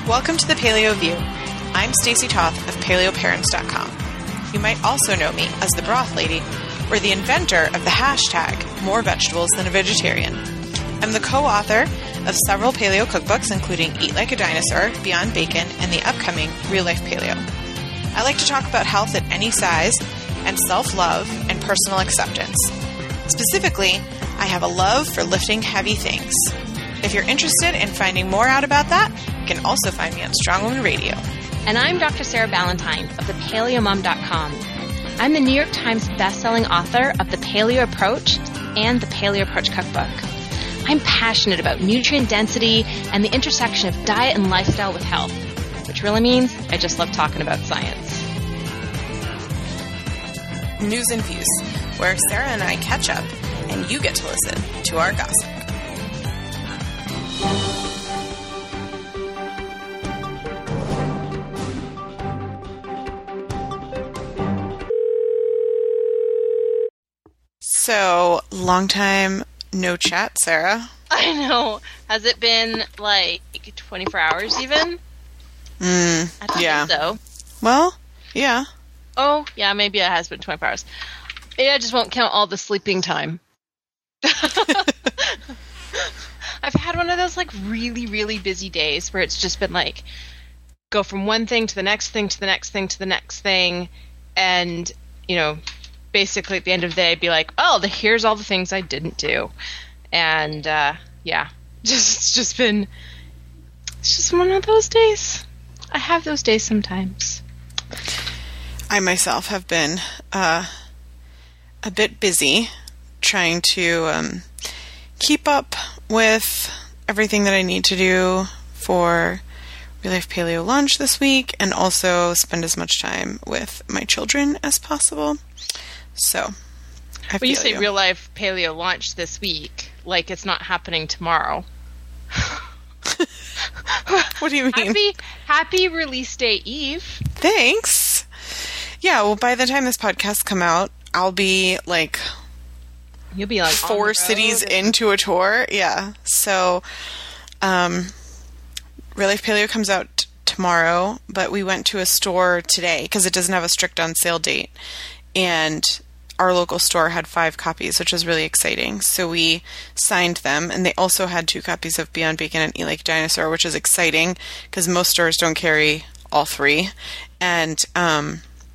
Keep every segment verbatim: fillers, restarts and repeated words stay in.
Welcome to the Paleo View. I'm Stacey Toth of paleo parents dot com. You might also know me as the Broth Lady, or the inventor of the hashtag More Vegetables Than a Vegetarian. I'm the co-author of several paleo cookbooks, including Eat Like a Dinosaur, Beyond Bacon, and the upcoming Real Life Paleo. I like to talk about health at any size, and self-love and personal acceptance. Specifically, I have a love for lifting heavy things. If you're interested in finding more out about that, you can also find me on Strong Woman Radio. And I'm Doctor Sarah Ballantyne of the paleo mom dot com. I'm the New York Times bestselling author of The Paleo Approach and The Paleo Approach Cookbook. I'm passionate about nutrient density and the intersection of diet and lifestyle with health, which really means I just love talking about science. News and Views, where Sarah and I catch up and you get to listen to our gossip. So, long time no chat, Sarah. I know. Has it been like twenty-four hours even? Mm, I don't yeah. think so. Well, yeah. Oh, yeah, maybe it has been twenty-four hours. Maybe I just won't count all the sleeping time. I've had one of those like really, really busy days where it's just been like go from one thing to the next thing to the next thing to the next thing, and you know, basically at the end of the day, be like, oh, the, here's all the things I didn't do, and uh, yeah, just it's just been it's just one of those days. I have those days sometimes. I myself have been uh, a bit busy trying to um, keep up with everything that I need to do for Real Life Paleo launch this week, and also spend as much time with my children as possible. So, I when you say you. Real Life Paleo launch this week, like it's not happening tomorrow. What do you mean? Happy, happy release day eve. Thanks. Yeah, well, by the time this podcast come out, I'll be like You'll be like four cities into a tour. Yeah. So, um, Real Life Paleo comes out t- tomorrow, but we went to a store today because it doesn't have a strict on sale date, and our local store had five copies, which was really exciting. So we signed them, and they also had two copies of Beyond Bacon and Eat Like a Dinosaur, which is exciting because most stores don't carry all three. And um,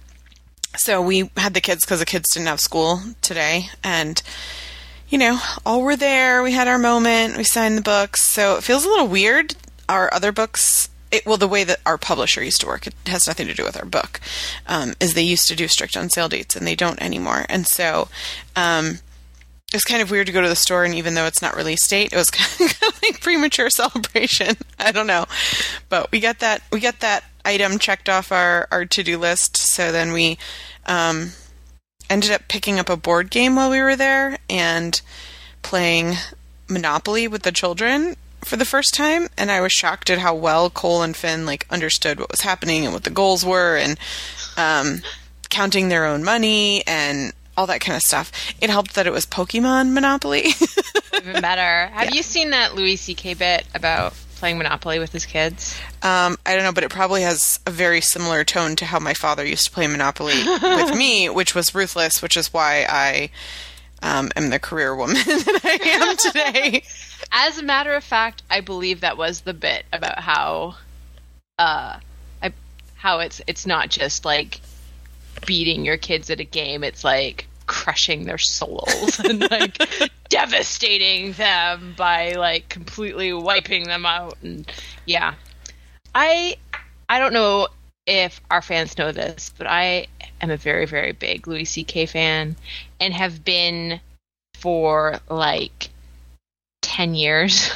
so we had the kids because the kids didn't have school today, and you know, all were there. We had our moment. We signed the books. So it feels a little weird. Our other books, it, well, the way that our publisher used to work, it has nothing to do with our book, um, is they used to do strict on sale dates, and they don't anymore. And so um, it was kind of weird to go to the store, and even though it's not release date, it was kind of like premature celebration. I don't know. But we got that, we got that item checked off our, our to-do list. So then we um, ended up picking up a board game while we were there and playing Monopoly with the children for the first time, and I was shocked at how well Cole and Finn like understood what was happening and what the goals were, and um, counting their own money and all that kind of stuff. It helped that it was Pokemon Monopoly. Even better. Have Yeah. you seen that Louis C K bit about playing Monopoly with his kids? Um, I don't know, but it probably has a very similar tone to how my father used to play Monopoly with me, which was ruthless, which is why I um, am the career woman that I am today. As a matter of fact, I believe that was the bit about how, uh, I, how it's it's not just like beating your kids at a game; it's like crushing their souls and like devastating them by like completely wiping them out. And yeah, I I don't know if our fans know this, but I am a very very big Louis C K fan and have been for like ten years.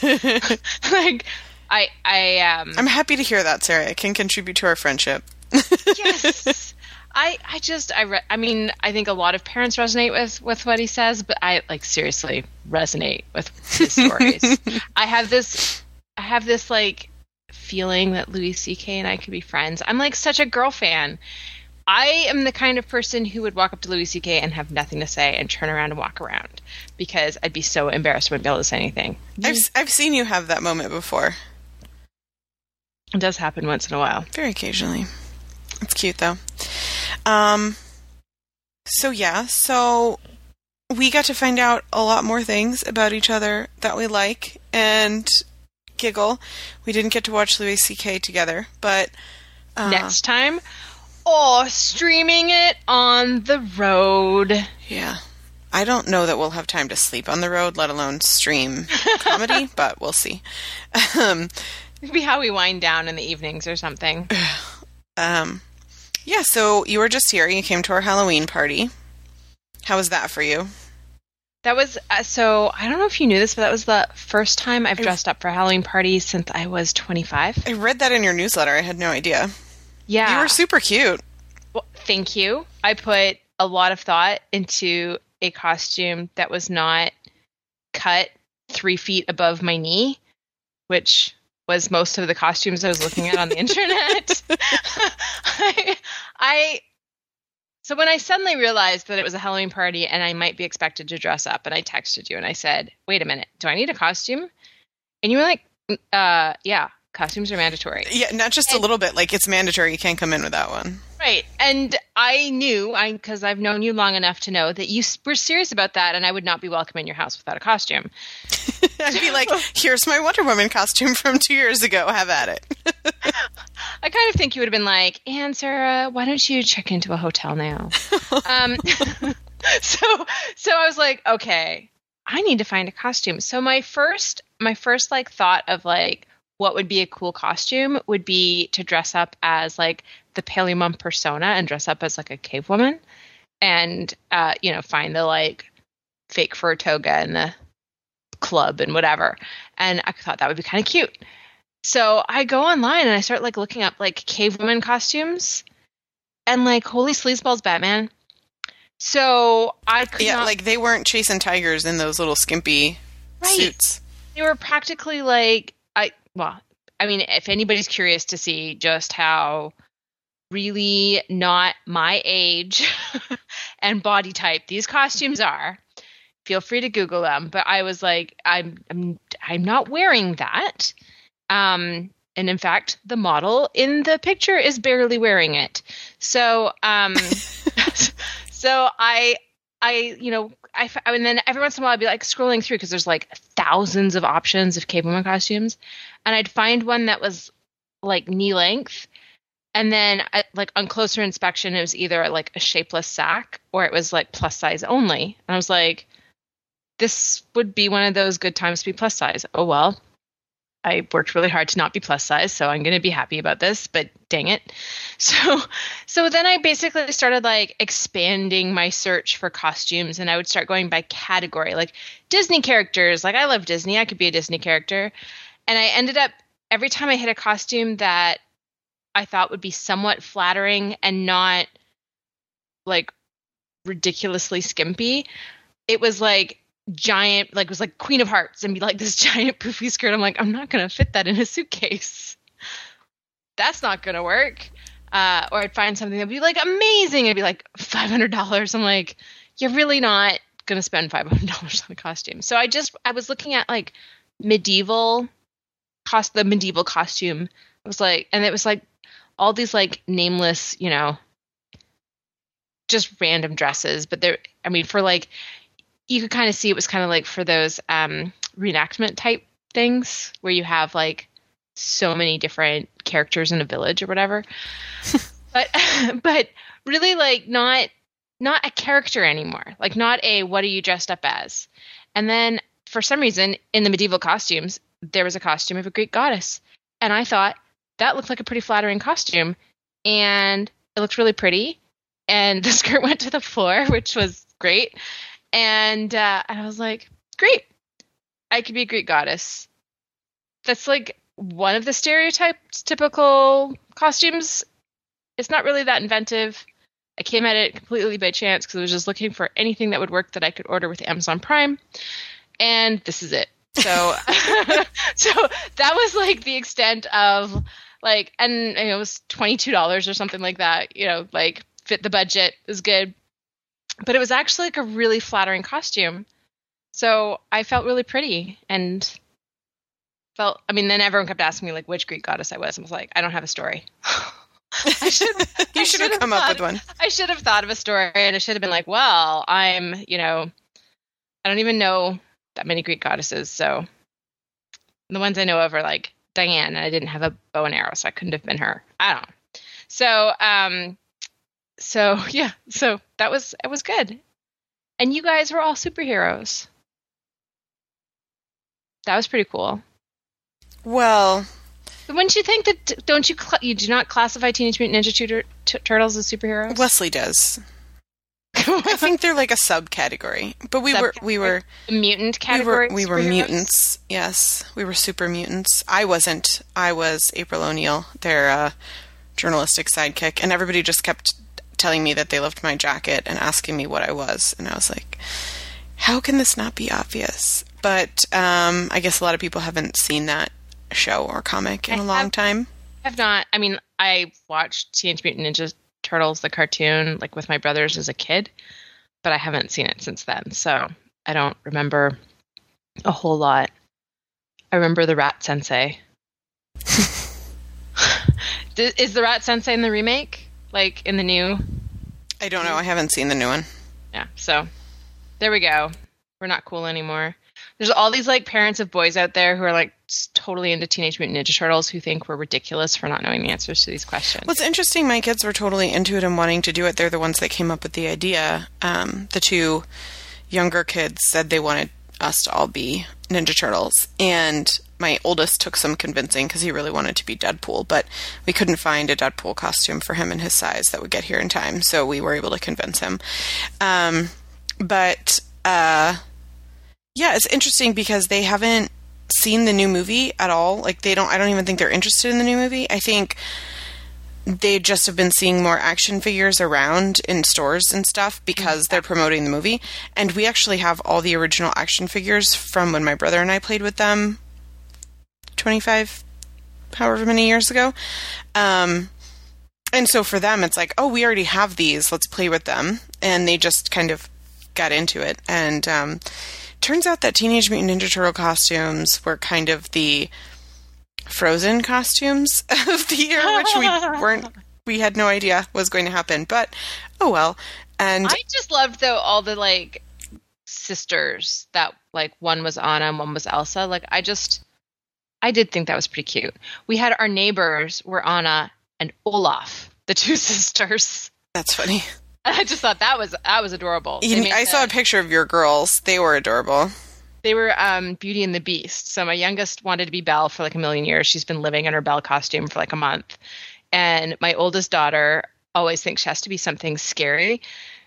Like I I um I'm happy to hear that, Sarah. It can contribute to our friendship. Yes. I, I just I re- I mean I think a lot of parents resonate with, with what he says, but I like seriously resonate with his stories. I have this I have this like feeling that Louis C K and I could be friends. I'm like such a girl fan. I am the kind of person who would walk up to Louis C K and have nothing to say and turn around and walk around because I'd be so embarrassed I wouldn't be able to say anything. I've I've seen you have that moment before. It does happen once in a while. Very occasionally. It's cute, though. Um, so, yeah. So, we got to find out a lot more things about each other that we like and giggle. We didn't get to watch Louis C K together, but... Uh, Next time, oh, streaming it on the road. Yeah. I don't know that we'll have time to sleep on the road, let alone stream comedy, but we'll see. Um, It'd be how we wind down in the evenings or something. Um, yeah, so you were just here. You came to our Halloween party. How was that for you? That was, uh, so, I don't know if you knew this, but that was the first time I've dressed up for a Halloween party since I was twenty-five. I read that in your newsletter. I had no idea. Yeah. You were super cute. Well, thank you. I put a lot of thought into a costume that was not cut three feet above my knee, which was most of the costumes I was looking at on the internet. I, I, so when I suddenly realized that it was a Halloween party and I might be expected to dress up, and I texted you and I said, wait a minute, do I need a costume? And you were like, uh, yeah, costumes are mandatory. Yeah, not just and, a little bit. Like, it's mandatory. You can't come in without one. Right. And I knew, I because I've known you long enough to know that you were serious about that, and I would not be welcome in your house without a costume. I'd be like, here's my Wonder Woman costume from two years ago. Have at it. I kind of think you would have been like, and Sarah, why don't you check into a hotel now? um, so, so I was like, okay, I need to find a costume. So my first, my first like thought of like, what would be a cool costume would be to dress up as like the Paleomum persona and dress up as like a cave woman and, uh, you know, find the like fake fur toga and the club and whatever. And I thought that would be kind of cute. So I go online and I start like looking up like cave woman costumes and like, holy sleazeballs, Batman. So I could Yeah, not... like they weren't chasing tigers in those little skimpy right. suits. They were practically like, I, well, I mean, if anybody's curious to see just how really not my age and body type these costumes are, feel free to Google them. But I was like, I'm, I'm, I'm not wearing that. Um, and in fact, the model in the picture is barely wearing it. So, um, so I, I, you know, I, and then every once in a while I'd be like scrolling through because there's like thousands of options of cave woman costumes, and I'd find one that was like knee length, and then I, like on closer inspection it was either like a shapeless sack or it was like plus size only. And I was like, this would be one of those good times to be plus size. Oh well, I worked really hard to not be plus size, so I'm going to be happy about this, but dang it. So, so then I basically started like expanding my search for costumes, and I would start going by category, like Disney characters. Like I love Disney. I could be a Disney character. And I ended up, every time I hit a costume that I thought would be somewhat flattering and not like ridiculously skimpy, it was like giant, like it was like Queen of Hearts and be like this giant poofy skirt. I'm like, I'm not going to fit that in a suitcase. That's not going to work. Uh, or I'd find something that would be like amazing. It'd be like five hundred dollars. I'm like, you're really not going to spend five hundred dollars on a costume. So I just, I was looking at like medieval cost, the medieval costume. I was like, and it was like all these like nameless, you know, just random dresses. But they're, I mean, for like, you could kind of see it was kind of like for those um, reenactment type things where you have like so many different characters in a village or whatever. but but really like not not a character anymore. Like not a what are you dressed up as? And then for some reason in the medieval costumes there was a costume of a Greek goddess. And I thought that looked like a pretty flattering costume, and it looked really pretty, and the skirt went to the floor, which was great. And uh, and I was like, great, I could be a Greek goddess. That's like one of the stereotypes, typical costumes. It's not really that inventive. I came at it completely by chance because I was just looking for anything that would work that I could order with Amazon Prime. And this is it. So, so that was like the extent of like, and you know, it was twenty-two dollars or something like that, you know, like fit the budget, is good. But it was actually like a really flattering costume. So I felt really pretty, and felt, I mean, then everyone kept asking me like which Greek goddess I was. I was like, I don't have a story. I should, you I should have come thought, up with one. I should have thought of a story, and I should have been like, well, I'm, you know, I don't even know that many Greek goddesses. So the ones I know of are like Diane, and I didn't have a bow and arrow, so I couldn't have been her. I don't know. So, um, so yeah, so that was, it was good. And you guys were all superheroes. That was pretty cool. Well, wouldn't you think that? Don't you? Cl- you do not classify Teenage Mutant Ninja Tur- T- Turtles as superheroes? Wesley does. I think they're like a subcategory, but we were we were mutant category. We were, we were mutants. Yes, we were super mutants. I wasn't. I was April O'Neil, their uh, journalistic sidekick, and everybody just kept telling me that they loved my jacket and asking me what I was, and I was like, "How can this not be obvious?" But um, I guess a lot of people haven't seen that show or comic in I a long have, time. I have not. I mean, I watched Teenage Mutant Ninja Turtles, the cartoon, like with my brothers as a kid, but I haven't seen it since then, so I don't remember a whole lot. I remember the Rat Sensei. Is the Rat Sensei in the remake? Like in the new? I don't know. I haven't seen the new one. Yeah, so there we go. We're not cool anymore. There's all these like parents of boys out there who are like totally into Teenage Mutant Ninja Turtles who think we're ridiculous for not knowing the answers to these questions. What's interesting, my kids were totally into it and wanting to do it. They're the ones that came up with the idea. Um, the two younger kids said they wanted us to all be Ninja Turtles. And my oldest took some convincing because he really wanted to be Deadpool, but we couldn't find a Deadpool costume for him in his size that would get here in time. So we were able to convince him. Um, but, uh, yeah, it's interesting because they haven't seen the new movie at all. Like they don't, I don't even think they're interested in the new movie. I think they just have been seeing more action figures around in stores and stuff because they're promoting the movie. And we actually have all the original action figures from when my brother and I played with them twenty-five, however many years ago. Um, and so for them, it's like, oh, we already have these. Let's play with them. And they just kind of got into it. And, um, turns out that Teenage Mutant Ninja Turtle costumes were kind of the Frozen costumes of the year, which we weren't, we had no idea was going to happen, but oh well. And I just loved though all the like sisters that like one was Anna and one was Elsa. Like I just, I did think that was pretty cute. We had our neighbors were Anna and Olaf, the two sisters. That's funny. I just thought that was that was adorable. You, I saw a picture of your girls. They were adorable. They were um, Beauty and the Beast. So my youngest wanted to be Belle for like a million years. She's been living in her Belle costume for like a month. And my oldest daughter always thinks she has to be something scary.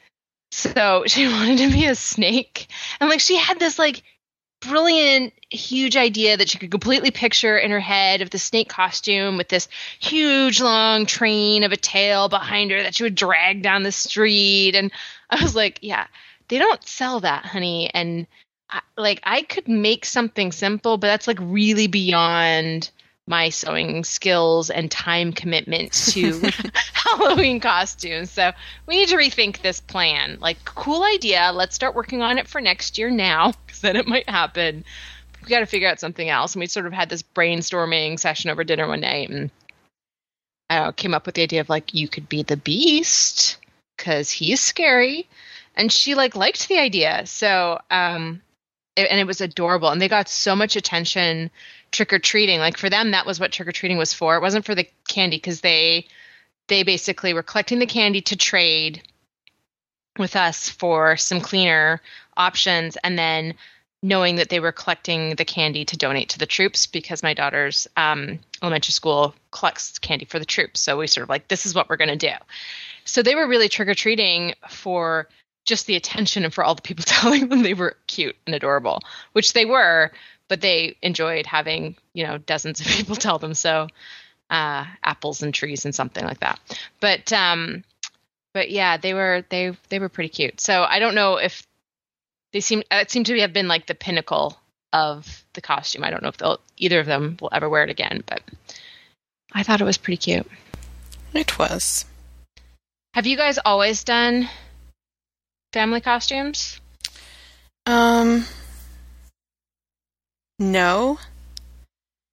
So she wanted to be a snake. And like she had this like brilliant, huge idea that she could completely picture in her head of the snake costume with this huge, long train of a tail behind her that she would drag down the street. And I was like, yeah, they don't sell that, honey. And I, like, I could make something simple, but that's like really beyond my sewing skills and time commitment to Halloween costumes. So we need to rethink this plan. Like, cool idea. Let's start working on it for next year now, because then it might happen. We got to figure out something else. And we sort of had this brainstorming session over dinner one night, and I don't know, came up with the idea of like, you could be the Beast because he's scary. And she like liked the idea. So, um, it, and it was adorable. And they got so much attention trick-or-treating. Like for them, that was what trick-or-treating was for. It wasn't for the candy, because they they basically were collecting the candy to trade with us for some cleaner options, and then knowing that they were collecting the candy to donate to the troops, because my daughter's um, elementary school collects candy for the troops. So we sort of like, this is what we're going to do. So they were really trick-or-treating for just the attention and for all the people telling them they were cute and adorable, which they were, but they enjoyed having, you know, dozens of people tell them so, uh, apples and trees and something like that. But, um, but yeah, they were, they, they were pretty cute. So I don't know if they seem, it seemed to have been like the pinnacle of the costume. I don't know if they'll, either of them will ever wear it again, but I thought it was pretty cute. It was. Have you guys always done family costumes? Um, no.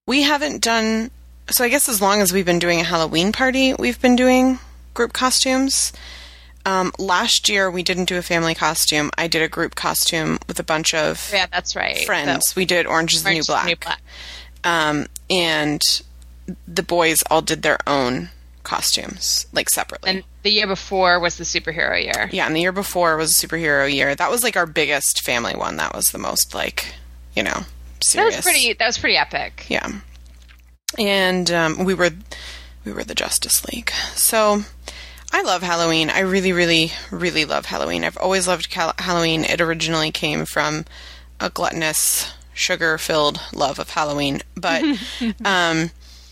we haven't done, so I guess as long as we've been doing a Halloween party, we've been doing group costumes. Um, last year, we didn't do a family costume. I did a group costume with a bunch of yeah, that's right. friends. So, we did Orange is the New Black. New Black. Um, and the boys all did their own costumes, like separately. And the year before was the superhero year. Yeah, and the year before was a superhero year. That was like our biggest family one. That was the most like, you know, serious. That was pretty. That was pretty epic. Yeah, and um, we were we were the Justice League. So I love Halloween. I really, really, really love Halloween. I've always loved Cal- Halloween. It originally came from a gluttonous, sugar-filled love of Halloween, but um,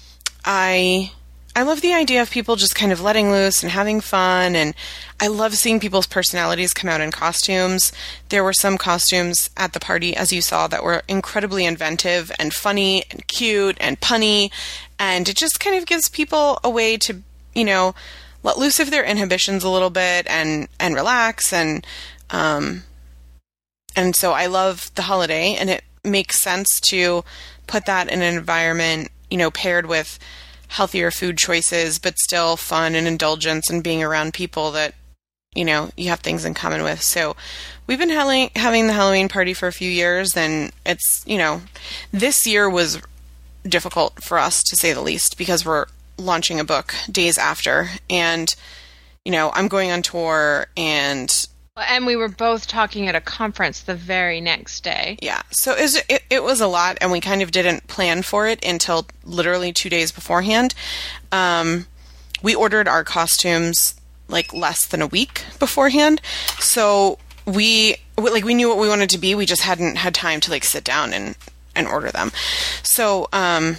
I. I love the idea of people just kind of letting loose and having fun, and I love seeing people's personalities come out in costumes. There were some costumes at the party, as you saw, that were incredibly inventive and funny and cute and punny, and it just kind of gives people a way to, you know, let loose of their inhibitions a little bit and, and relax, and um, and so I love the holiday, and it makes sense to put that in an environment, you know, paired with healthier food choices, but still fun and indulgence and being around people that, you know, you have things in common with. So we've been having, having the Halloween party for a few years, and it's, you know, this year was difficult for us, to say the least, because we're launching a book days after, and, you know, I'm going on tour, and And we were both talking at a conference the very next day. Yeah, so it was, it, it was a lot, and we kind of didn't plan for it until literally two days beforehand. Um, we ordered our costumes like less than a week beforehand, so we like we knew what we wanted to be. We just hadn't had time to like sit down and and order them. So um,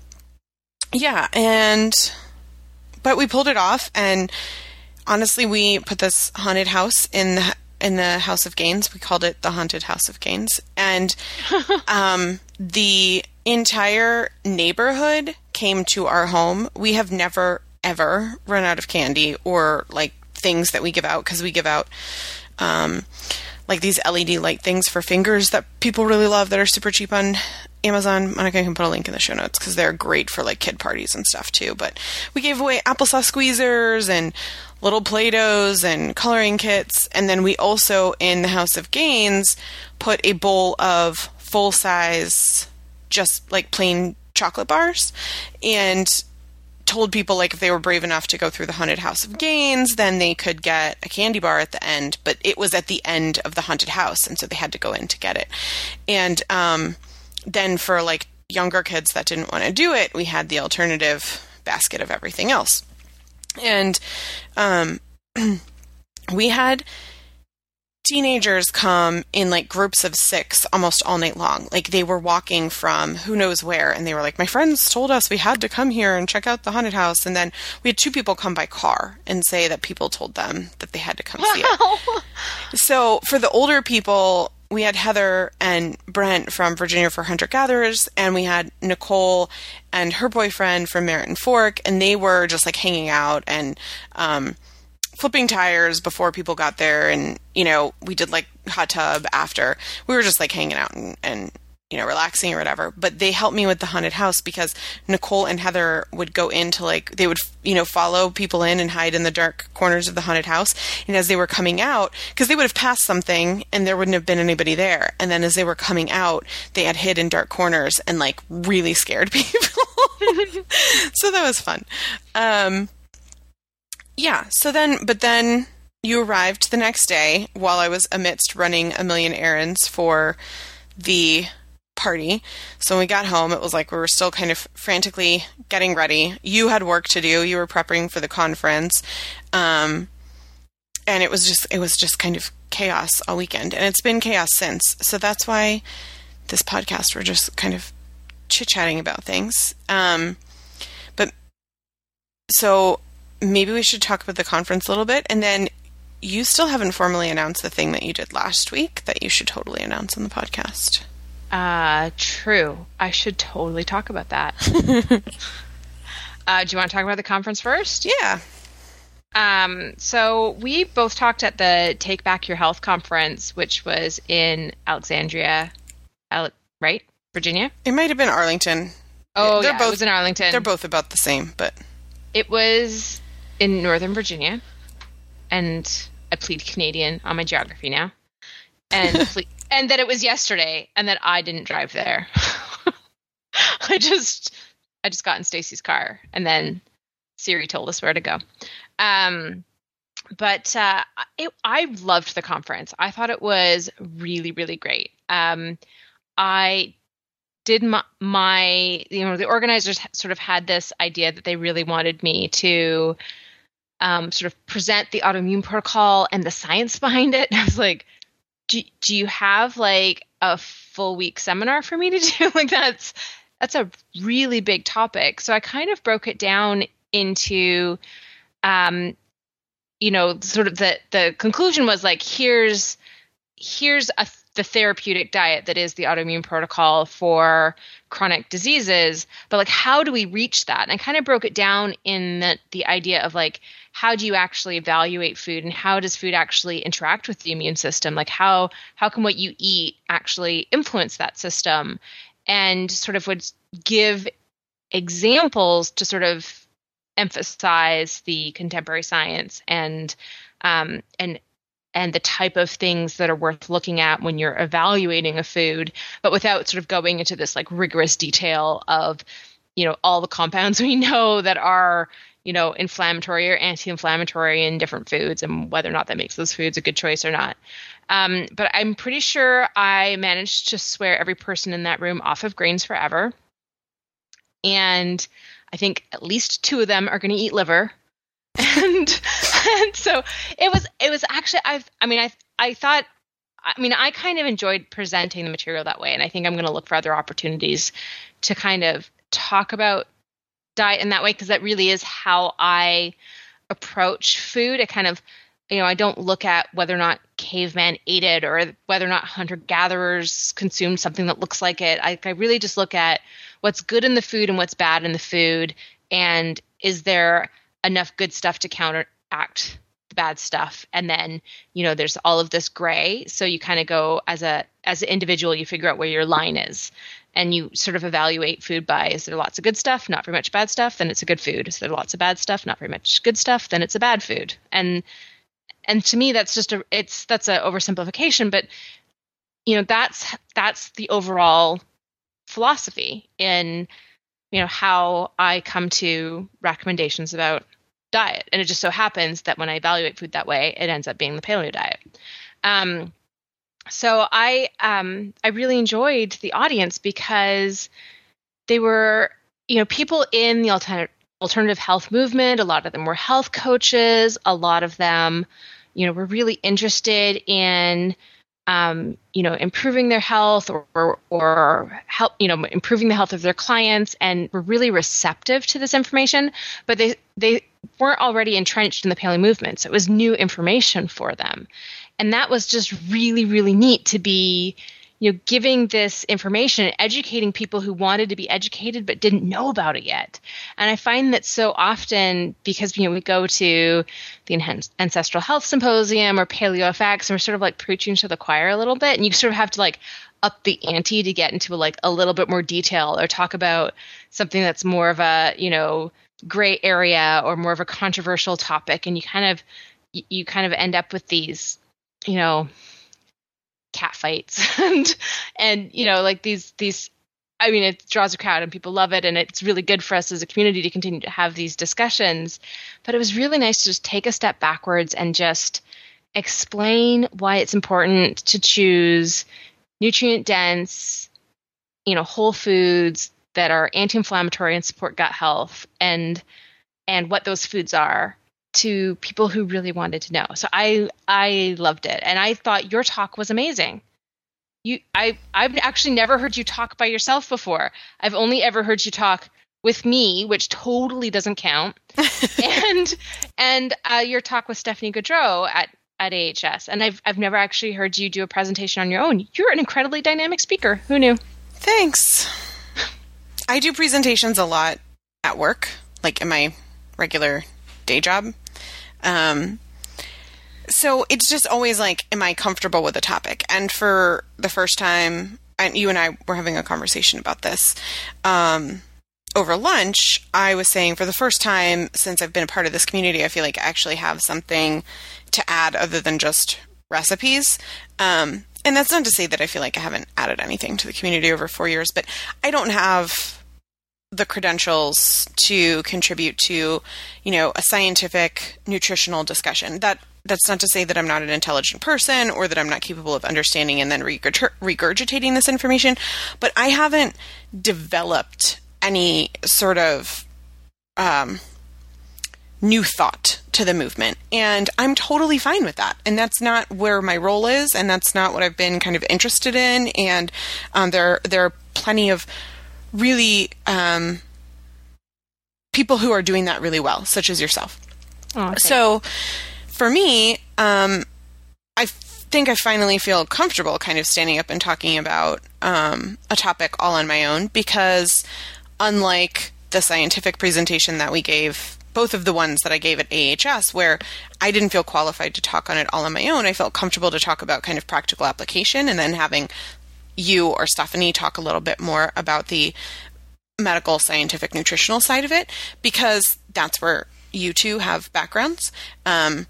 yeah, and but we pulled it off, and honestly, we put this haunted house in the in the House of Gaines. We called it the Haunted House of Gaines, and um, the entire neighborhood came to our home. We have never ever run out of candy or like things that we give out, because we give out um, like these L E D light things for fingers that people really love that are super cheap on Amazon. Monica can put a link in the show notes because they're great for like kid parties and stuff too. But we gave away applesauce squeezers and little Play-Dohs and coloring kits. And then we also, in the House of Gaines, put a bowl of full-size, just like plain chocolate bars, and told people like if they were brave enough to go through the Haunted House of Gaines, then they could get a candy bar at the end. But it was at the end of the haunted house, and so they had to go in to get it. And um, then for like younger kids that didn't want to do it, we had the alternative basket of everything else. And um, we had teenagers come in like groups of six almost all night long. Like they were walking from who knows where, and they were like, my friends told us we had to come here and check out the haunted house. And then we had two people come by car and say that people told them that they had to come see it. So for the older people, we had Heather and Brent from Virginia for Hunter-Gatherers, and we had Nicole and her boyfriend from Merritt and Fork, and they were just like hanging out and um, flipping tires before people got there, and, you know, we did like hot tub after. We were just like hanging out and, and you know, relaxing or whatever. But they helped me with the haunted house because Nicole and Heather would go into like, they would, you know, follow people in and hide in the dark corners of the haunted house. And as they were coming out, because they would have passed something and there wouldn't have been anybody there. And then as they were coming out, they had hid in dark corners and like really scared people. So that was fun. Um, yeah. So then, but then you arrived the next day while I was amidst running a million errands for the party. So when we got home, it was like we were still kind of frantically getting ready. You had work to do. You were prepping for the conference. Um, and it was just, it was just kind of chaos all weekend. And it's been chaos since. So that's why this podcast, we're just kind of chit-chatting about things. Um, but so maybe we should talk about the conference a little bit. And then you still haven't formally announced the thing that you did last week that you should totally announce on the podcast. Uh, true. I should totally talk about that. uh, do you want to talk about the conference first? Yeah. Um, so we both talked at the Take Back Your Health conference, which was in Alexandria, Ale- right? Virginia? It might have been Arlington. Oh, they're yeah, both, it was in Arlington. They're both about the same, but... It was in Northern Virginia, and I plead Canadian on my geography now. And ple- and that it was yesterday, and that I didn't drive there. I just I just got in Stacy's car, and then Siri told us where to go. Um, but uh, it, I loved the conference. I thought it was really, really great. Um, I did my, my, you know, the organizers sort of had this idea that they really wanted me to um, sort of present the autoimmune protocol and the science behind it. I was like, do, do you have like a full week seminar for me to do? Like that's, that's a really big topic. So I kind of broke it down into, um, you know, sort of the, the conclusion was like, here's, here's a, the therapeutic diet that is the autoimmune protocol for chronic diseases, but like, how do we reach that? And I kind of broke it down in the, the idea of like, how do you actually evaluate food, and how does food actually interact with the immune system? Like how, how can what you eat actually influence that system? And sort of would give examples to sort of emphasize the contemporary science and, um, and, and the type of things that are worth looking at when you're evaluating a food, but without sort of going into this like rigorous detail of, you know, all the compounds we know that are, you know, inflammatory or anti-inflammatory in different foods and whether or not that makes those foods a good choice or not. Um, but I'm pretty sure I managed to swear every person in that room off of grains forever. And I think at least two of them are going to eat liver. and and so it was it was actually I've I mean I I thought I mean I kind of enjoyed presenting the material that way, and I think I'm going to look for other opportunities to kind of talk about diet in that way, because that really is how I approach food. I kind of, you know, I don't look at whether or not caveman ate it or whether or not hunter-gatherers consumed something that looks like it. I, I really just look at what's good in the food and what's bad in the food, and is there enough good stuff to counteract the bad stuff. And then, you know, there's all of this gray. So you kind of go as a, as an individual, you figure out where your line is, and you sort of evaluate food by, is there lots of good stuff, not very much bad stuff, then it's a good food. Is there lots of bad stuff, not very much good stuff, then it's a bad food. And, and to me, that's just a, it's, that's an oversimplification, but you know, that's, that's the overall philosophy in, you know, how I come to recommendations about diet. And it just so happens that when I evaluate food that way, it ends up being the paleo diet. Um, so I, um, I really enjoyed the audience because they were, you know, people in the alternative, alternative health movement. A lot of them were health coaches. A lot of them, you know, were really interested in, um, you know, improving their health or, or, or help, you know, improving the health of their clients, and were really receptive to this information, but they, they weren't already entrenched in the paleo movement. So it was new information for them. And that was just really, really neat to be, you know, giving this information, educating people who wanted to be educated but didn't know about it yet. And I find that so often, because, you know, we go to the Ancestral Health Symposium or Paleo F X, and we're sort of like preaching to the choir a little bit, and you sort of have to like up the ante to get into like a little bit more detail or talk about something that's more of a, you know, gray area or more of a controversial topic. And you kind of, you kind of end up with these, you know, cat fights and, and, you know, like these, these, I mean, it draws a crowd and people love it. And it's really good for us as a community to continue to have these discussions. But it was really nice to just take a step backwards and just explain why it's important to choose nutrient dense, you know, whole foods that are anti-inflammatory and support gut health, and, and what those foods are, to people who really wanted to know. So I I loved it, and I thought your talk was amazing. You I I've actually never heard you talk by yourself before. I've only ever heard you talk with me, which totally doesn't count. and and uh, your talk with Stephanie Gaudreau at at A H S, and I've I've never actually heard you do a presentation on your own. You're an incredibly dynamic speaker. Who knew? Thanks. I do presentations a lot at work, like in my regular day job. Um, so it's just always like, am I comfortable with the topic? And for the first time, and you and I were having a conversation about this, um, over lunch, I was saying for the first time since I've been a part of this community, I feel like I actually have something to add other than just recipes. Um, and that's not to say that I feel like I haven't added anything to the community over four years, but I don't have the credentials to contribute to, you know, a scientific nutritional discussion. That That's not to say that I'm not an intelligent person or that I'm not capable of understanding and then regurg- regurgitating this information, but I haven't developed any sort of um, new thought to the movement. And I'm totally fine with that. And that's not where my role is, and that's not what I've been kind of interested in. And um, there, there are plenty of really um, people who are doing that really well, such as yourself. Oh, okay. So for me, um, I think I finally feel comfortable kind of standing up and talking about um, a topic all on my own, because unlike the scientific presentation that we gave, both of the ones that I gave at A H S, where I didn't feel qualified to talk on it all on my own, I felt comfortable to talk about kind of practical application, and then having you or Stephanie talk a little bit more about the medical, scientific, nutritional side of it, because that's where you two have backgrounds. Um,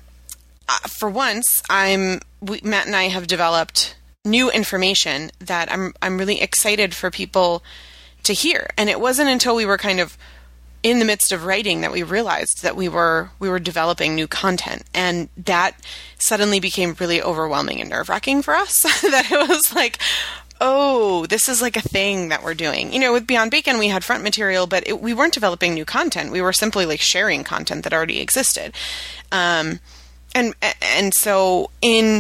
uh, for once, I'm we, Matt and I have developed new information that I'm I'm really excited for people to hear. And it wasn't until we were kind of in the midst of writing that we realized that we were we were developing new content, and that suddenly became really overwhelming and nerve-wracking for us. That it was like, oh, this is like a thing that we're doing. You know, with Beyond Bacon, we had front material, but it, we weren't developing new content. We were simply like sharing content that already existed. Um, and and so in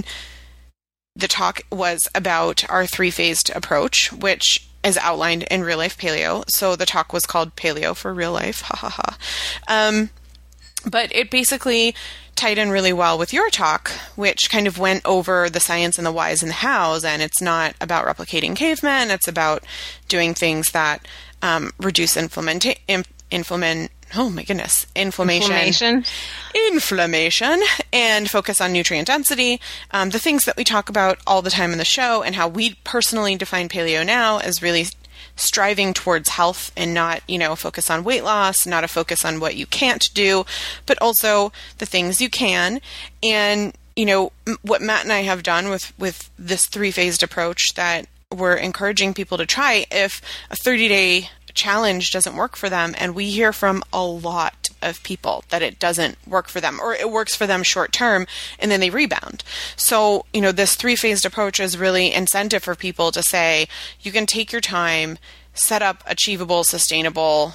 the talk was about our three-phased approach, which is outlined in Real Life Paleo. So the talk was called Paleo for Real Life. Ha ha ha. Um, but it basically tied in really well with your talk, which kind of went over the science and the whys and the hows. And it's not about replicating cavemen. It's about doing things that um, reduce inflammation. Inflammation. Oh my goodness. Inflammation. Inflammation. Inflammation. And focus on nutrient density. Um, the things that we talk about all the time in the show, and how we personally define paleo now as really striving towards health and not, you know, focus on weight loss, not a focus on what you can't do, but also the things you can. And, you know, m- what Matt and I have done with, with this three-phased approach that we're encouraging people to try, if a thirty-day challenge doesn't work for them, and we hear from a lot of people that it doesn't work for them, or it works for them short term and then they rebound. So, you know, this three-phased approach is really incentive for people to say, you can take your time, set up achievable, sustainable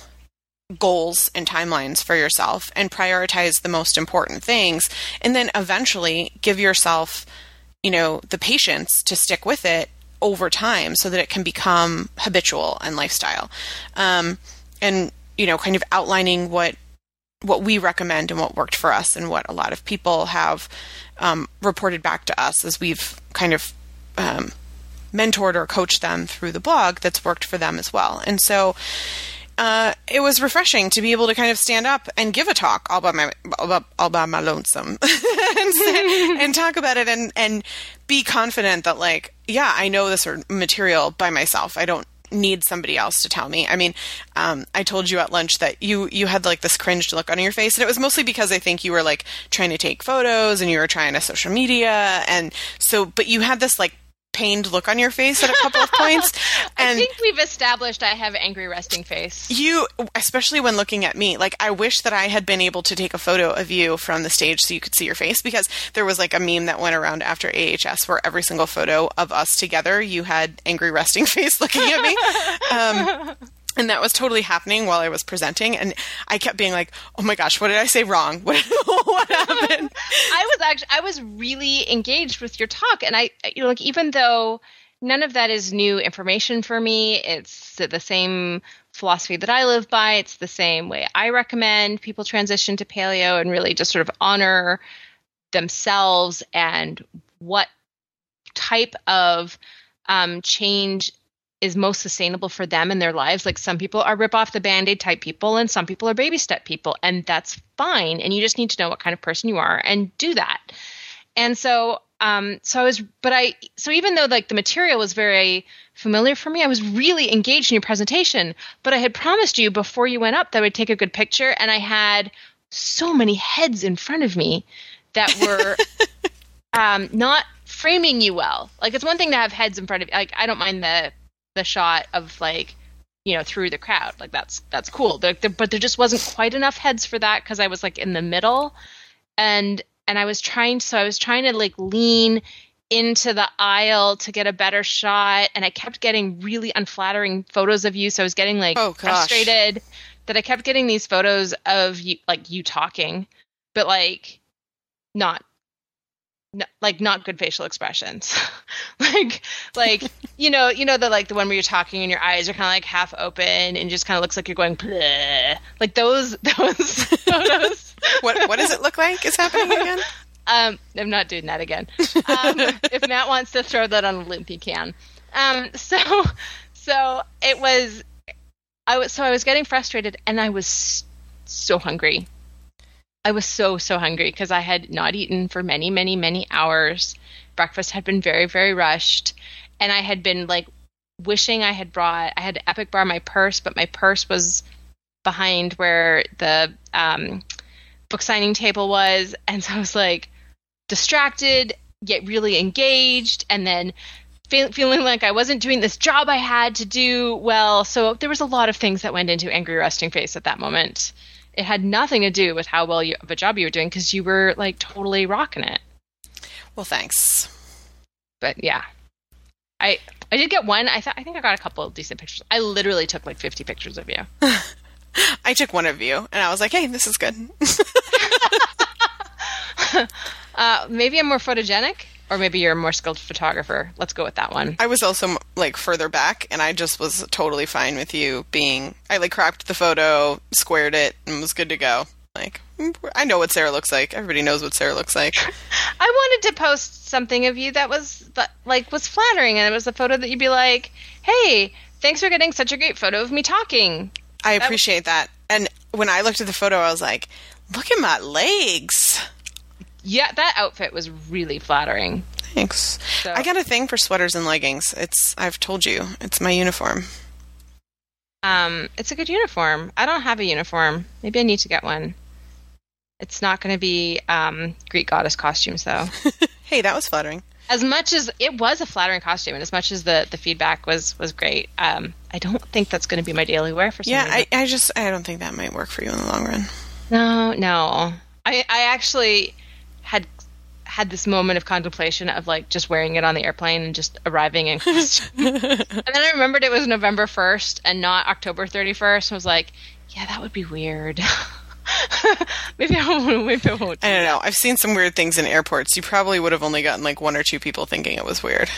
goals and timelines for yourself, and prioritize the most important things, and then eventually give yourself, you know, the patience to stick with it over time so that it can become habitual and lifestyle. Um, and, you know, kind of outlining what what we recommend and what worked for us, and what a lot of people have um, reported back to us as we've kind of um, mentored or coached them through the blog, that's worked for them as well. And so uh, it was refreshing to be able to kind of stand up and give a talk all by my all by, all by my lonesome and, and talk about it, and, and be confident that, like, yeah, I know this material by myself. I don't need somebody else to tell me. I mean, um, I told you at lunch that you, you had like this cringed look on your face, and it was mostly because I think you were like trying to take photos and you were trying to social media. And so, but you had this like pained look on your face at a couple of points. And I think we've established I have angry resting face. You, especially when looking at me, like, I wish that I had been able to take a photo of you from the stage so you could see your face, because there was like a meme that went around after A H S where every single photo of us together, you had angry resting face looking at me. Um, and that was totally happening while I was presenting. And I kept being like, oh my gosh, what did I say wrong? What, what happened? I was actually, I was really engaged with your talk. And I, you know, like, even though none of that is new information for me, it's the same philosophy that I live by. It's the same way I recommend people transition to paleo, and really just sort of honor themselves and what type of um, change is most sustainable for them in their lives. Like, some people are rip off the Band-Aid type people, and some people are baby step people, and that's fine. And you just need to know what kind of person you are and do that. And so um, so I was, but I, so even though like the material was very familiar for me, I was really engaged in your presentation. But I had promised you before you went up that I would take a good picture, and I had so many heads in front of me that were um, not framing you well. Like, it's one thing to have heads in front of you. Like, I don't mind the the shot of like, you know, through the crowd. Like, that's that's cool. There, there, but there just wasn't quite enough heads for that because I was like in the middle, and and I was trying. So I was trying to like lean into the aisle to get a better shot, and I kept getting really unflattering photos of you. So I was getting like oh, frustrated that I kept getting these photos of you, like you talking, but like not. No, like not good facial expressions, like like you know you know the like the one where you're talking and your eyes are kind of like half open and just kind of looks like you're going bleh. Like those those photos. what what does it look like is happening again? Um, I'm not doing that again. Um, if Matt wants to throw that on a loop, he can. Um, so so it was I was so I was getting frustrated, and I was so hungry. I was so, so hungry because I had not eaten for many, many, many hours. Breakfast had been very, very rushed. And I had been like wishing I had brought, I had Epic Bar my purse, but my purse was behind where the um, book signing table was. And so I was like distracted, yet really engaged. And then fe- feeling like I wasn't doing this job I had to do well. So there was a lot of things that went into Angry Resting Face at that moment. It had nothing to do with how well you, of a job you were doing, because you were like totally rocking it. Well, thanks. But yeah, I I did get one. I thought I think I got a couple of decent pictures. I literally took like fifty pictures of you. I took one of you, and I was like, "Hey, this is good." uh, maybe I'm more photogenic, or maybe you're a more skilled photographer. Let's go with that one. I was also like further back, and I just was totally fine with you being. I like cropped the photo, squared it, and was good to go. Like, I know what Sarah looks like. Everybody knows what Sarah looks like. I wanted to post something of you that was like was flattering, and it was a photo that you'd be like, "Hey, thanks for getting such a great photo of me talking." I appreciate that. And when I looked at the photo, I was like, "Look at my legs." Yeah, that outfit was really flattering. Thanks. So. I got a thing for sweaters and leggings. It's I've told you, it's my uniform. Um, it's a good uniform. I don't have a uniform. Maybe I need to get one. It's not going to be um, Greek goddess costumes, though. Hey, that was flattering. As much as it was a flattering costume, and as much as the, the feedback was was great, um, I don't think that's going to be my daily wear for some yeah, reason. I, I just I don't think that might work for you in the long run. No, no. I I actually had had this moment of contemplation of like just wearing it on the airplane and just arriving in costume. And then I remembered it was November first and not October thirty-first. I was like, yeah, that would be weird. maybe I won't. Maybe I won't. I don't know. I've seen some weird things in airports. You probably would have only gotten like one or two people thinking it was weird.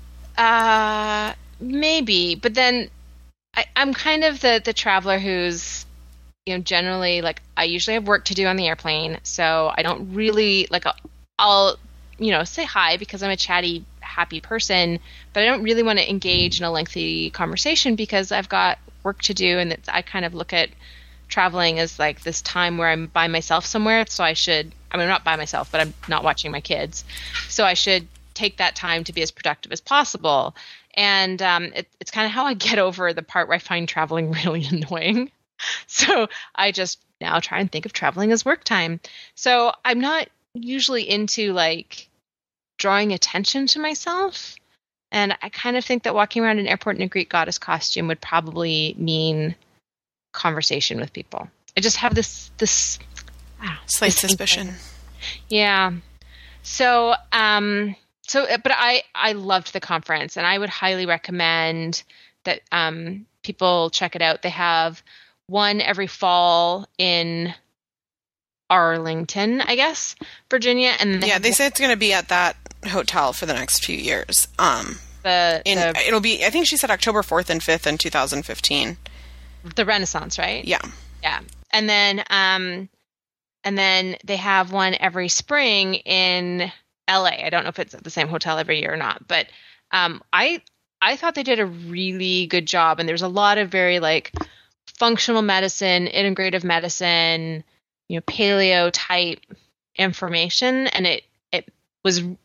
Uh, maybe. But then I, I'm kind of the, the traveler who's, you know, generally like I usually have work to do on the airplane. So I don't really like, I'll, I'll you know, say hi because I'm a chatty, happy person, but I don't really want to engage in a lengthy conversation because I've got work to do. And it's, I kind of look at traveling as like this time where I'm by myself somewhere. So I should, I mean, I'm not by myself, but I'm not watching my kids. So I should take that time to be as productive as possible. And um, it, it's kind of how I get over the part where I find traveling really annoying. So I just now try and think of traveling as work time. So I'm not usually into like drawing attention to myself. And I kind of think that walking around an airport in a Greek goddess costume would probably mean conversation with people. I just have this this ah, slight this suspicion. Thing. Yeah. So um so but I I loved the conference, and I would highly recommend that um people check it out. They have one every fall in Arlington, I guess, Virginia, and yeah, they say it's going to be at that hotel for the next few years. Um, the, in, the it'll be. I think she said October fourth and fifth in two thousand fifteen. The Renaissance, right? Yeah, yeah, and then um, and then they have one every spring in L A. I don't know if it's at the same hotel every year or not, but um, I I thought they did a really good job, and there's a lot of very like functional medicine, integrative medicine, you know, paleo type information, and it it was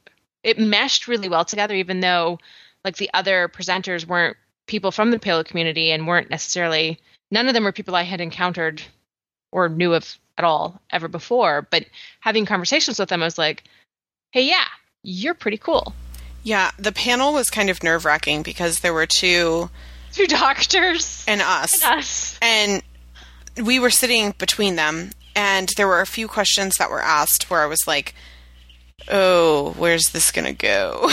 it meshed really well together, even though like the other presenters weren't people from the paleo community and weren't necessarily, none of them were people I had encountered or knew of at all ever before. But having conversations with them, I was like, hey, yeah, you're pretty cool. Yeah, the panel was kind of nerve-wracking because there were two... Two doctors. And us. And us. And we were sitting between them, and there were a few questions that were asked where I was like, oh, where's this going to go?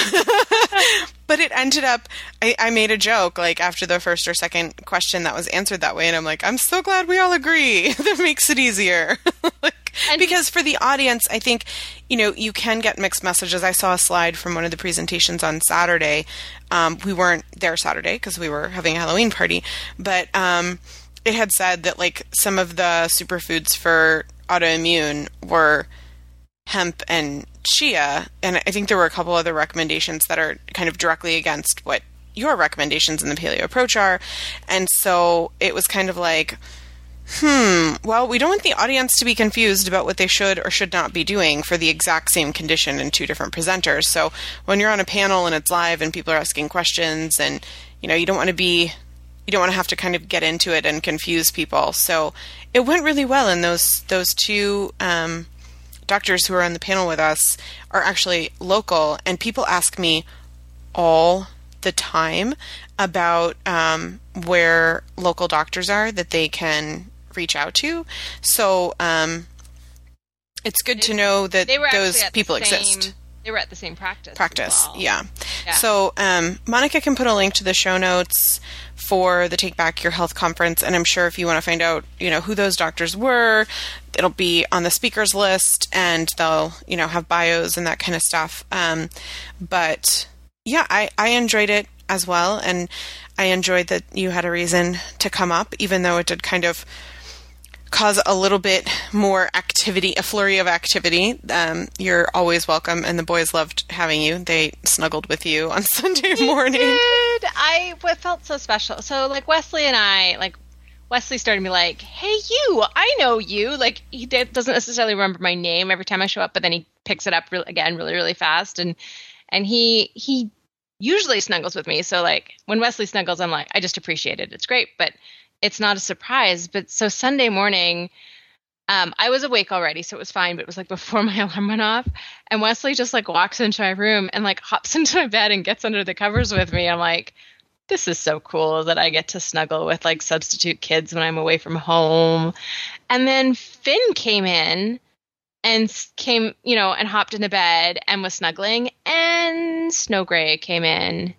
But it ended up, I, I made a joke, like, after the first or second question that was answered that way, and I'm like, I'm so glad we all agree. That makes it easier. Like, because for the audience, I think, you know, you can get mixed messages. I saw a slide from one of the presentations on Saturday. Um, we weren't there Saturday because we were having a Halloween party, but um, it had said that, like, some of the superfoods for autoimmune were hemp and chia, and I think there were a couple other recommendations that are kind of directly against what your recommendations in the paleo approach are. And so it was kind of like, hmm, well, we don't want the audience to be confused about what they should or should not be doing for the exact same condition in two different presenters. So when you're on a panel and it's live and people are asking questions, and, you know, you don't want to be, you don't want to have to kind of get into it and confuse people. So it went really well, and those, those two, um, doctors who are on the panel with us are actually local, and people ask me all the time about um, where local doctors are that they can reach out to. So um, it's good they, to know that those people the same, exist. They were at the same practice. Practice, well. yeah. yeah. So um, Monica can put a link to the show notes for the Take Back Your Health conference, and I'm sure if you want to find out, you know, who those doctors were, it'll be on the speakers list, and they'll, you know, have bios and that kind of stuff. Um, but yeah, I, I enjoyed it as well, and I enjoyed that you had a reason to come up, even though it did kind of cause a little bit more activity, a flurry of activity. Um, you're always welcome, and the boys loved having you. They snuggled with you on Sunday morning. They did. I what felt so special. So, like, Wesley and I, like, Wesley started to be like, hey, you, I know you. Like, he did, doesn't necessarily remember my name every time I show up, but then he picks it up re- again really, really fast. And and he he usually snuggles with me. So, like, when Wesley snuggles, I'm like, I just appreciate it. It's great. But it's not a surprise. But so Sunday morning, um, I was awake already, so it was fine. But it was like before my alarm went off, and Wesley just like walks into my room and like hops into my bed and gets under the covers with me. I'm like, this is so cool that I get to snuggle with like substitute kids when I'm away from home. And then Finn came in and came, you know, and hopped in the bed and was snuggling, and Snow Gray came in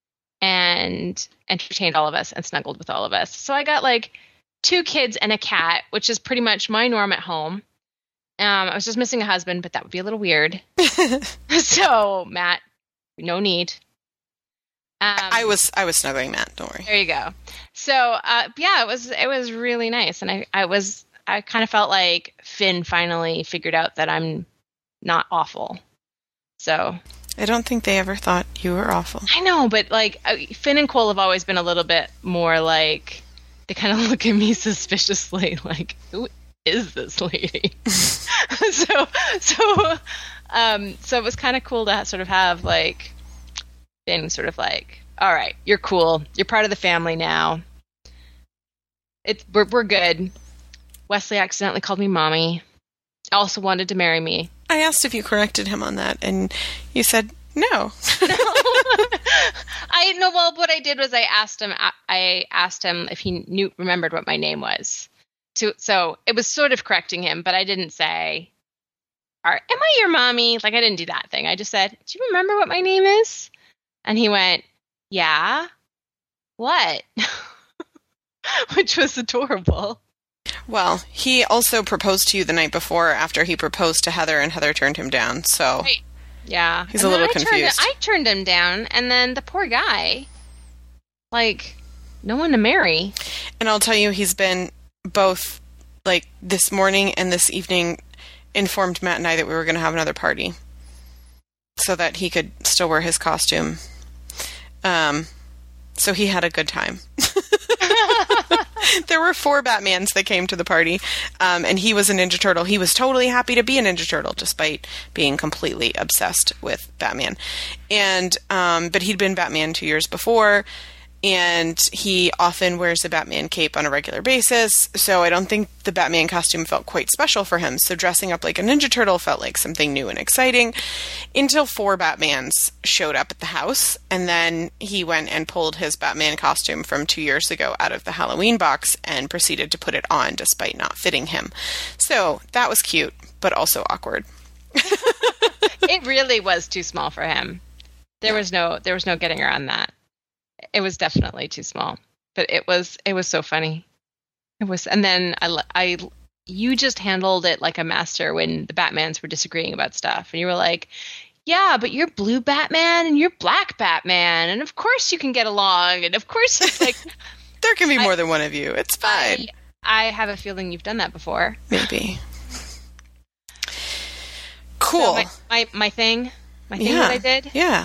and entertained all of us and snuggled with all of us. So I got like two kids and a cat, which is pretty much my norm at home. Um, I was just missing a husband, but that would be a little weird. So Matt, no need. Um, I was I was snuggling Matt. Don't worry. There you go. So uh, yeah, it was it was really nice, and I I was I kind of felt like Finn finally figured out that I'm not awful. So. I don't think they ever thought you were awful. I know, but like Finn and Cole have always been a little bit more like, they kind of look at me suspiciously, like, who is this lady? so, so, um, so it was kind of cool to sort of have like Finn sort of like, all right, you're cool, you're part of the family now. It's we're we're good. Wesley accidentally called me mommy. Also wanted to marry me. I asked if you corrected him on that, and you said no. No. I know. Well, what I did was I asked him. I asked him if he knew, remembered what my name was. To, so it was sort of correcting him, but I didn't say, "Are am I your mommy?" Like I didn't do that thing. I just said, "Do you remember what my name is?" And he went, "Yeah." What? Which was adorable. Well, he also proposed to you the night before after he proposed to Heather, and Heather turned him down, so right. Yeah. He's and a little I confused. Turned, I turned him down, and then the poor guy, like, no one to marry. And I'll tell you, he's been both, like, this morning and this evening informed Matt and I that we were going to have another party so that he could still wear his costume. Um, so he had a good time. There were four Batmans that came to the party, um, and he was a Ninja Turtle. He was totally happy to be a Ninja Turtle, despite being completely obsessed with Batman. And um, but he'd been Batman two years before, and he often wears a Batman cape on a regular basis, so I don't think the Batman costume felt quite special for him. So dressing up like a Ninja Turtle felt like something new and exciting, until four Batmans showed up at the house, and then he went and pulled his Batman costume from two years ago out of the Halloween box and proceeded to put it on despite not fitting him. So that was cute, but also awkward. It really was too small for him. There was no, there was no getting around that. It was definitely too small, but it was it was so funny. It was, and then I, I you just handled it like a master when the Batmans were disagreeing about stuff, and you were like, "Yeah, but you're blue Batman and you're black Batman, and of course you can get along, and of course it's like there can be more I, than one of you. It's fine." I, I have a feeling you've done that before. Maybe. Cool. So my, my my thing, my thing yeah. that I did. Yeah.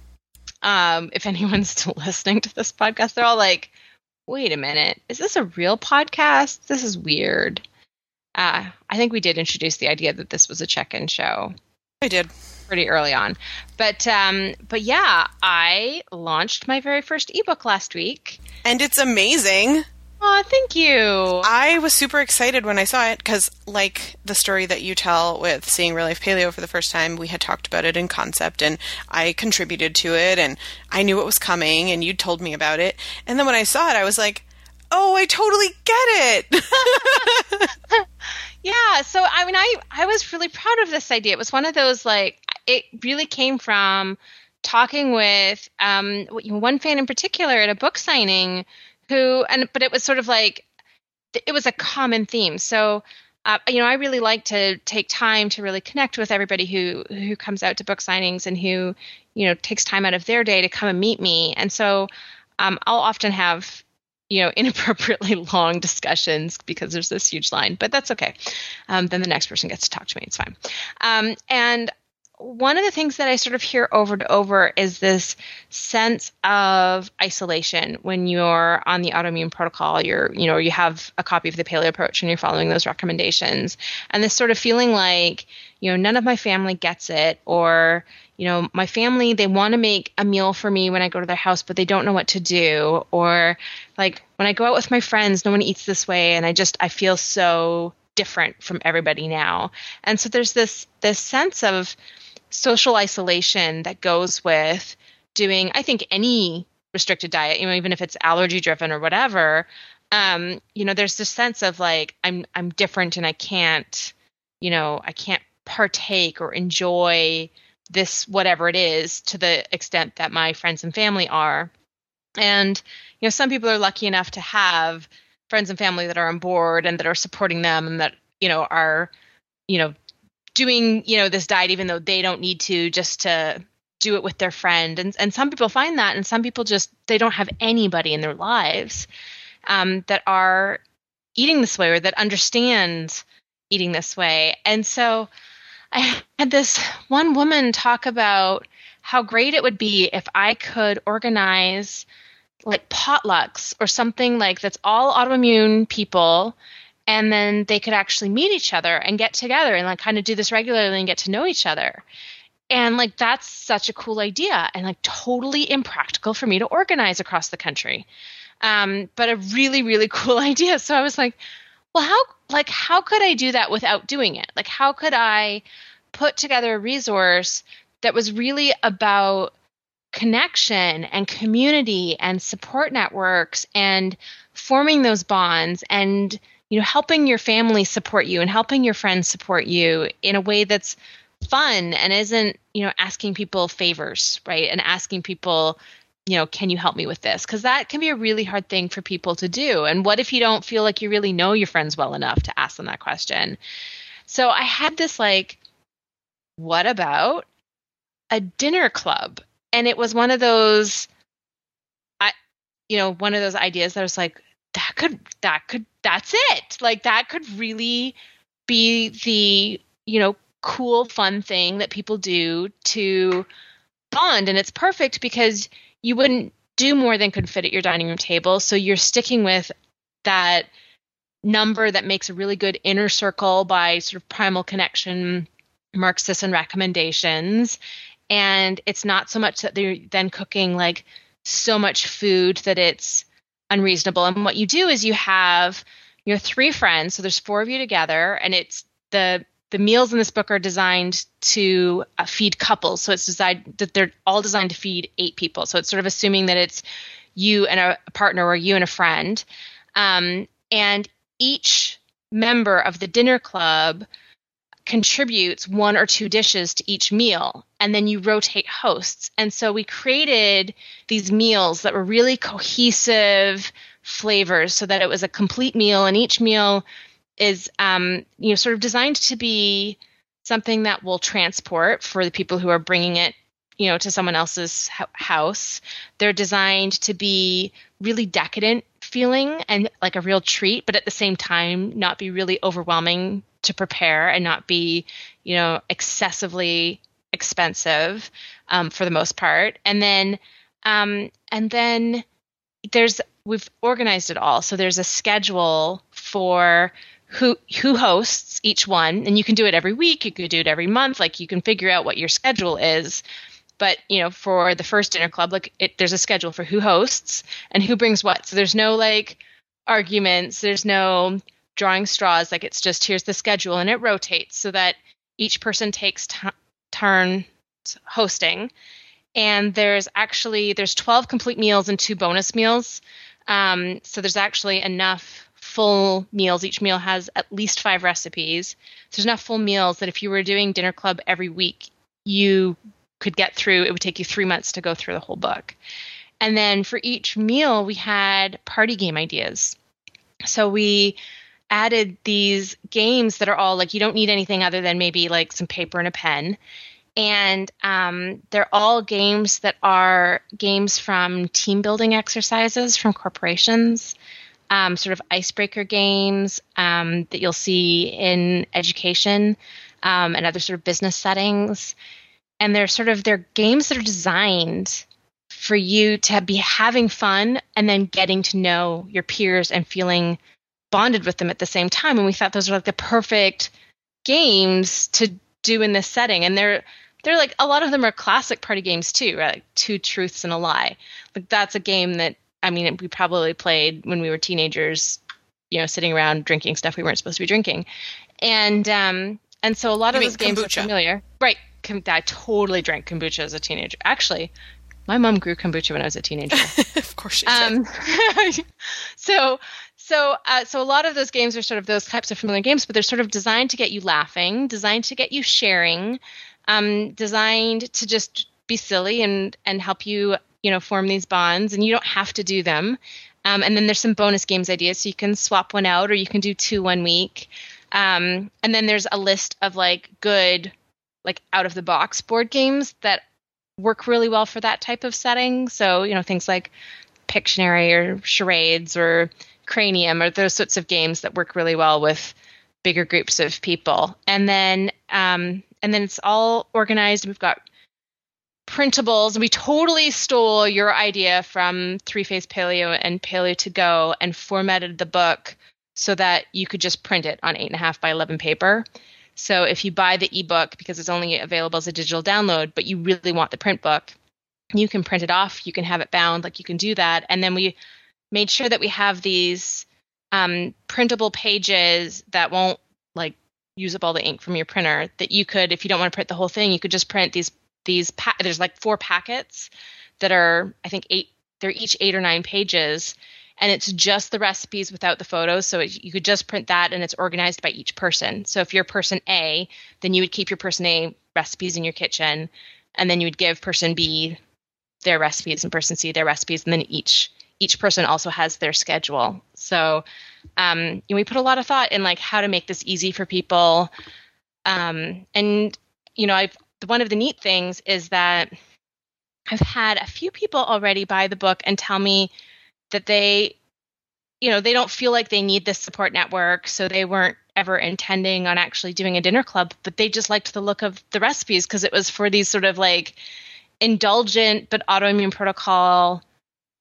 Um, if anyone's still listening to this podcast, they're all like, wait a minute, is this a real podcast? This is weird. Uh, I think we did introduce the idea that this was a check-in show. I did. Pretty early on. But, um, but yeah, I launched my very first ebook last week. And it's amazing. Oh, thank you. I was super excited when I saw it because, like the story that you tell with seeing Real Life Paleo for the first time, we had talked about it in concept and I contributed to it and I knew it was coming and you told me about it. And then when I saw it, I was like, oh, I totally get it. Yeah. So, I mean, I, I was really proud of this idea. It was one of those, like, it really came from talking with um, one fan in particular at a book signing who, and but it was sort of like, it was a common theme. So, uh, you know, I really like to take time to really connect with everybody who who comes out to book signings and who, you know, takes time out of their day to come and meet me. And so um, I'll often have, you know, inappropriately long discussions because there's this huge line, but that's okay. Um, then the next person gets to talk to me. It's fine. Um, and one of the things that I sort of hear over and over is this sense of isolation when you're on the autoimmune protocol. You're, you know, you have a copy of the Paleo Approach and you're following those recommendations. And this sort of feeling like, you know, none of my family gets it, or, you know, my family, they want to make a meal for me when I go to their house, but they don't know what to do. Or like when I go out with my friends, no one eats this way. And I just, I feel so different from everybody now. And so there's this, this sense of social isolation that goes with doing, I think, any restricted diet, you know, even if it's allergy driven or whatever. Um, you know, there's this sense of like, I'm, I'm different and I can't, you know, I can't partake or enjoy this, whatever it is, to the extent that my friends and family are. And, you know, some people are lucky enough to have friends and family that are on board and that are supporting them and that, you know, are, you know, doing, you know, this diet, even though they don't need to, just to do it with their friend. And and some people find that, and some people just, they don't have anybody in their lives um, that are eating this way or that understand eating this way. And so I had this one woman talk about how great it would be if I could organize like potlucks or something like that's all autoimmune people, and then they could actually meet each other and get together and like kind of do this regularly and get to know each other. And like, that's such a cool idea and like totally impractical for me to organize across the country. Um, but a really, really cool idea. So I was like, well, how, like, how could I do that without doing it? Like, how could I put together a resource that was really about connection and community and support networks and forming those bonds and, you know, helping your family support you and helping your friends support you in a way that's fun and isn't, you know, asking people favors, right? And asking people, you know, can you help me with this? Because that can be a really hard thing for people to do. And what if you don't feel like you really know your friends well enough to ask them that question? So I had this like, what about a dinner club? And it was one of those, I, you know, one of those ideas that was like, that could, that could, that's it. Like that could really be the, you know, cool, fun thing that people do to bond. And it's perfect because you wouldn't do more than could fit at your dining room table. So you're sticking with that number that makes a really good inner circle by sort of primal connection, Marxists and recommendations. And it's not so much that they're then cooking like so much food that it's unreasonable. And what you do is you have your three friends. So there's four of you together, and it's the the meals in this book are designed to uh, feed couples. So it's designed that they're all designed to feed eight people. So it's sort of assuming that it's you and a, a partner, or you and a friend. Um, and each member of the dinner club contributes one or two dishes to each meal, and then you rotate hosts. And so we created these meals that were really cohesive flavors so that it was a complete meal, and each meal is um, you know, sort of designed to be something that will transport for the people who are bringing it, you know, to someone else's ho- house. They're designed to be really decadent feeling and like a real treat, but at the same time not be really overwhelming to prepare and not be, you know, excessively expensive um, for the most part. And then, um, and then there's we've organized it all. So there's a schedule for who who hosts each one, and you can do it every week. You could do it every month. Like you can figure out what your schedule is. But, you know, for the first dinner club, like it, there's a schedule for who hosts and who brings what. So there's no like arguments. There's no drawing straws. Like it's just here's the schedule, and it rotates so that each person takes t- turns hosting. And there's actually there's twelve complete meals and two bonus meals. Um, so there's actually enough full meals. Each meal has at least five recipes. So there's enough full meals that if you were doing dinner club every week, you could get through. It would take you three months to go through the whole book. And then for each meal, we had party game ideas. So we added these games that are all like, you don't need anything other than maybe like some paper and a pen. And um, they're all games that are games from team building exercises from corporations, um, sort of icebreaker games um, that you'll see in education um, and other sort of business settings. And they're sort of, they're games that are designed for you to be having fun and then getting to know your peers and feeling bonded with them at the same time. And we thought those were like the perfect games to do in this setting. And they're, they're like, a lot of them are classic party games too, right? Like Two Truths and a Lie. Like that's a game that, I mean, we probably played when we were teenagers, you know, sitting around drinking stuff we weren't supposed to be drinking. And, um, and so a lot you of those games kombucha. are familiar. Right. I totally drank kombucha as a teenager. Actually, my mom grew kombucha when I was a teenager. Of course she Um, did. so, so, uh, so a lot of those games are sort of those types of familiar games, but they're sort of designed to get you laughing, designed to get you sharing, um, designed to just be silly and and help you, you know, form these bonds. And you don't have to do them. Um, and then there's some bonus games ideas, so you can swap one out, or you can do two one week. Um, and then there's a list of like good, like out of the box board games that work really well for that type of setting. So, you know, things like Pictionary or charades or Cranium or those sorts of games that work really well with bigger groups of people. And then, um, and then it's all organized. We've got printables. We totally stole your idea from Three Phase Paleo and Paleo to Go and formatted the book so that you could just print it on eight and a half by eleven paper. So if you buy the ebook, because it's only available as a digital download, but you really want the print book, you can print it off, you can have it bound, like you can do that. And then we made sure that we have these um, printable pages that won't like use up all the ink from your printer, that you could, if you don't want to print the whole thing, you could just print these, these pa- there's like four packets that are, I think eight, they're each eight or nine pages. And it's just the recipes without the photos. So it, you could just print that, and it's organized by each person. So if you're person A, then you would keep your person A recipes in your kitchen, and then you would give person B their recipes and person C their recipes, and then each each person also has their schedule. So um, you know, we put a lot of thought in like how to make this easy for people. Um, and you know, I've one of the neat things is that I've had a few people already buy the book and tell me that they, you know, they don't feel like they need this support network, so they weren't ever intending on actually doing a dinner club, but they just liked the look of the recipes because it was for these sort of like indulgent but autoimmune protocol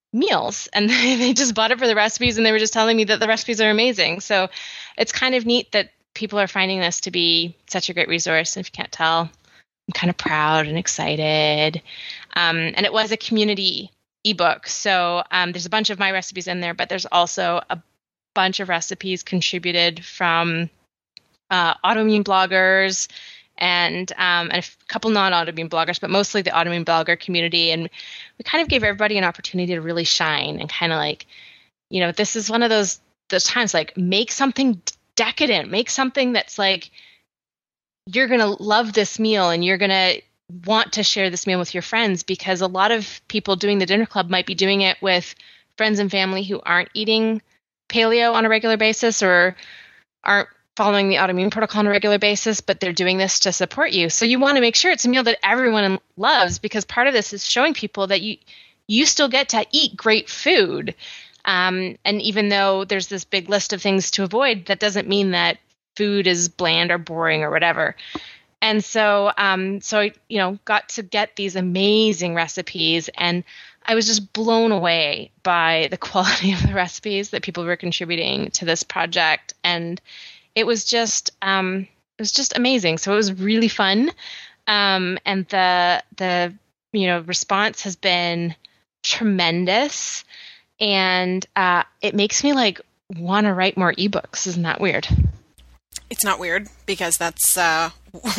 meals, and they just bought it for the recipes, and they were just telling me that the recipes are amazing. So it's kind of neat that people are finding this to be such a great resource. And if you can't tell, I'm kind of proud and excited. Um, and it was a community ebook. So um, there's a bunch of my recipes in there, but there's also a bunch of recipes contributed from uh, autoimmune bloggers and um, and a f- couple non-autoimmune bloggers, but mostly the autoimmune blogger community. And we kind of gave everybody an opportunity to really shine and kind of like, you know, this is one of those those times, like, make something decadent, make something that's like, you're going to love this meal and you're going to want to share this meal with your friends, because a lot of people doing the dinner club might be doing it with friends and family who aren't eating paleo on a regular basis or aren't following the autoimmune protocol on a regular basis, but they're doing this to support you. So you want to make sure it's a meal that everyone loves, because part of this is showing people that you you still get to eat great food. Um, and even though there's this big list of things to avoid, that doesn't mean that food is bland or boring or whatever. And so, um, so I, you know, got to get these amazing recipes, and I was just blown away by the quality of the recipes that people were contributing to this project. And it was just, um, it was just amazing. So it was really fun. Um, and the, the, you know, response has been tremendous. And, uh, it makes me like want to write more ebooks. Isn't that weird? It's not weird, because that's, uh,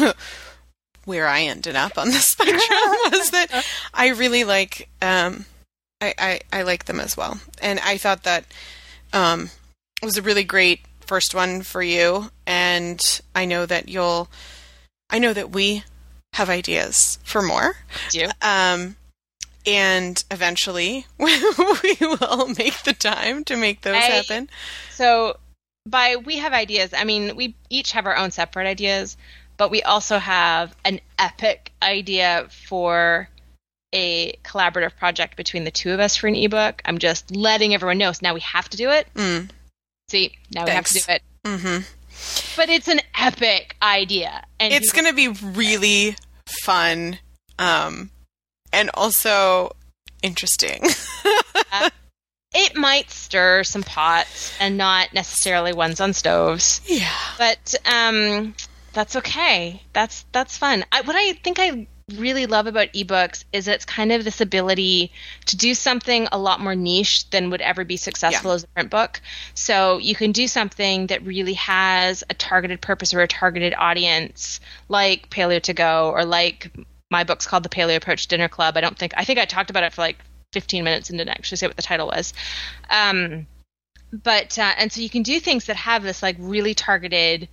where I ended up on the spectrum, was that I really like, um, I, I, I like them as well. And I thought that, um, it was a really great first one for you, and I know that you'll I know that we have ideas for more. Do you? Um and eventually we will make the time to make those I, happen. So by we have ideas, I mean we each have our own separate ideas, but we also have an epic idea for a collaborative project between the two of us for an ebook. I'm just letting everyone know. So now we have to do it. Mm. See, now Thanks. we have to do it. Mm-hmm. But it's an epic idea. And it's going to be really fun, um, and also interesting. uh, it might stir some pots, and not necessarily ones on stoves. Yeah. But um, that's okay. That's that's fun. I, what I think I really love about ebooks is it's kind of this ability to do something a lot more niche than would ever be successful Yeah. as a print book. So you can do something that really has a targeted purpose or a targeted audience, like Paleo to Go, or like my book's called The Paleo Approach Dinner Club. I don't think I think I talked about it for like fifteen minutes and didn't actually say what the title was. Um, but uh, and so you can do things that have this like really targeted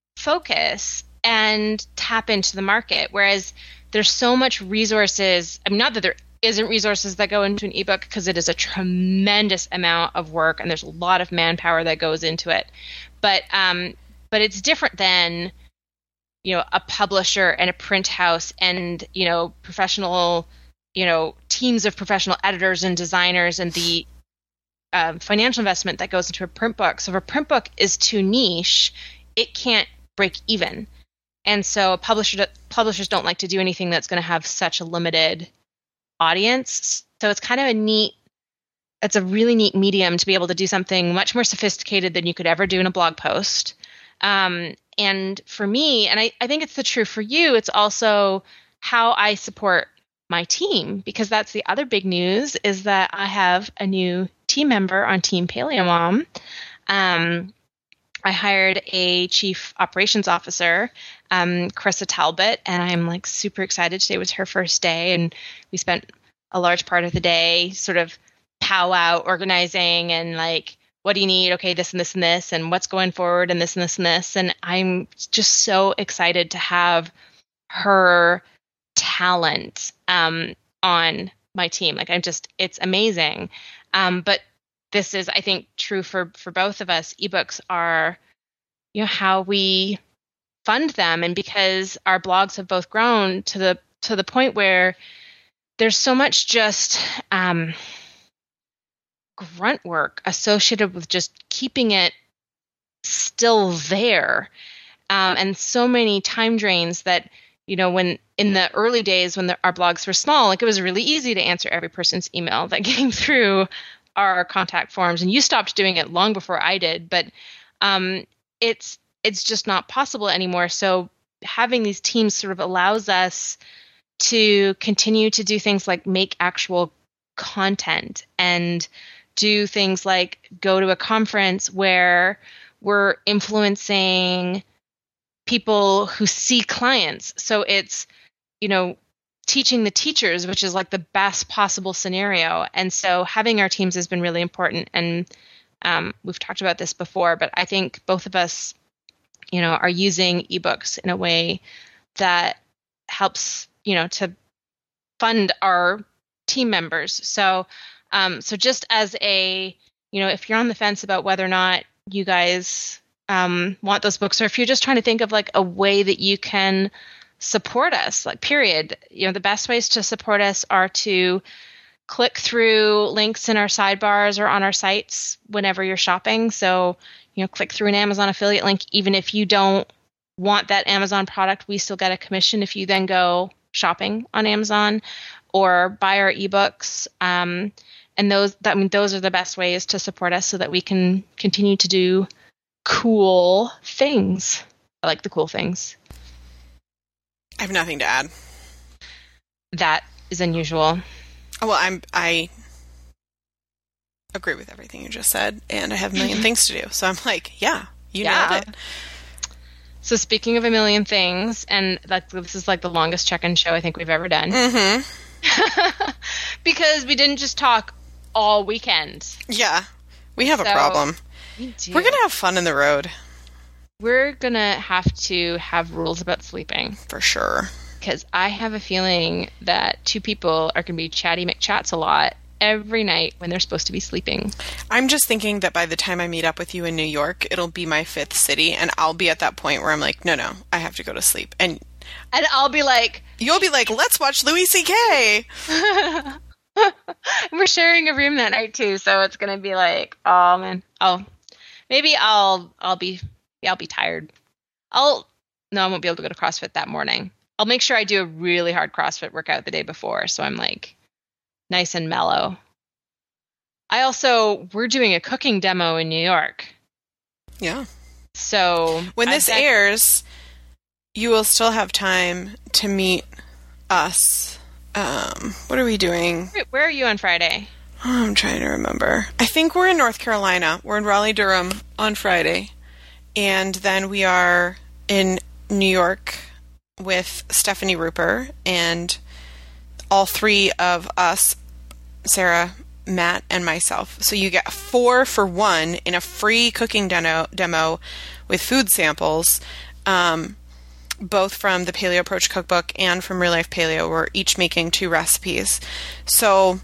focus and tap into the market, whereas there's so much resources. I mean, not that there isn't resources that go into an ebook, because it is a tremendous amount of work and there's a lot of manpower that goes into it. But um, but it's different than, you know, a publisher and a print house and, you know, professional, you know, teams of professional editors and designers and the um, financial investment that goes into a print book. So if a print book is too niche, it can't break even. And so publisher, publishers don't like to do anything that's going to have such a limited audience. So it's kind of a neat, it's a really neat medium to be able to do something much more sophisticated than you could ever do in a blog post. Um, and for me, and I, I think it's the true for you, it's also how I support my team, because that's the other big news, is that I have a new team member on Team Paleo Mom. Um, I hired a chief operations officer, um, Carissa Talbot, and I'm like super excited. Today was her first day, and we spent a large part of the day sort of powwow organizing and like, what do you need? Okay, this and this and this, and what's going forward, and this and this and this. And I'm just so excited to have her talent um, on my team. Like I'm just, it's amazing. Um, but this is, I think, true for, for both of us. Ebooks are, you know, how we fund them. And because our blogs have both grown to the to the point where there's so much just um, grunt work associated with just keeping it still there. Um, and so many time drains that, you know, when in the early days when the, our blogs were small, like it was really easy to answer every person's email that came through our contact forms. And you stopped doing it long before I did, but um, it's it's just not possible anymore. So having these teams sort of allows us to continue to do things like make actual content and do things like go to a conference where we're influencing people who see clients. So it's, you know, teaching the teachers, which is like the best possible scenario. And so having our teams has been really important. And um, we've talked about this before, but I think both of us, you know, are using ebooks in a way that helps, you know, to fund our team members. So, um, so just as a, you know, if you're on the fence about whether or not you guys um, want those books, or if you're just trying to think of like a way that you can support us, like period, you know, the best ways to support us are to click through links in our sidebars or on our sites whenever you're shopping. So, you know, click through an Amazon affiliate link. Even if you don't want that Amazon product, we still get a commission if you then go shopping on Amazon, or buy our ebooks. Um, and those, that, I mean, those are the best ways to support us so that we can continue to do cool things. I like the cool things. I have nothing to add. That is unusual. Well, I'm I agree with everything you just said, and I have a million things to do. So I'm like, yeah, you yeah. nailed it. So speaking of a million things, and like this is like the longest check-in show I think we've ever done. Mm-hmm. Because we didn't just talk all weekend. Yeah, we have so, a problem. We do. We're going to have fun in the road. We're going to have to have rules about sleeping. For sure. Because I have a feeling that two people are going to be chatty McChats a lot every night when they're supposed to be sleeping. I'm just thinking that by the time I meet up with you in New York, it'll be my fifth city, and I'll be at that point where I'm like, no, no, I have to go to sleep. And and I'll be like... You'll be like, let's watch Louis C K! We're sharing a room that night, too, so it's going to be like, oh, man. Oh, maybe I'll I'll be yeah, I'll be tired. I'll... No, I won't be able to go to CrossFit that morning. I'll make sure I do a really hard CrossFit workout the day before, so I'm like nice and mellow. I also, we're doing a cooking demo in New York. Yeah. So when this got, airs, you will still have time to meet us. Um, what are we doing? Where are you on Friday? Oh, I'm trying to remember. I think we're in North Carolina. We're in Raleigh-Durham on Friday. And then we are in New York with Stephanie Ruper, and all three of us, Sarah, Matt, and myself. So you get four for one in a free cooking demo, demo with food samples, um, both from the Paleo Approach cookbook and from Real Life Paleo. We're each making two recipes. So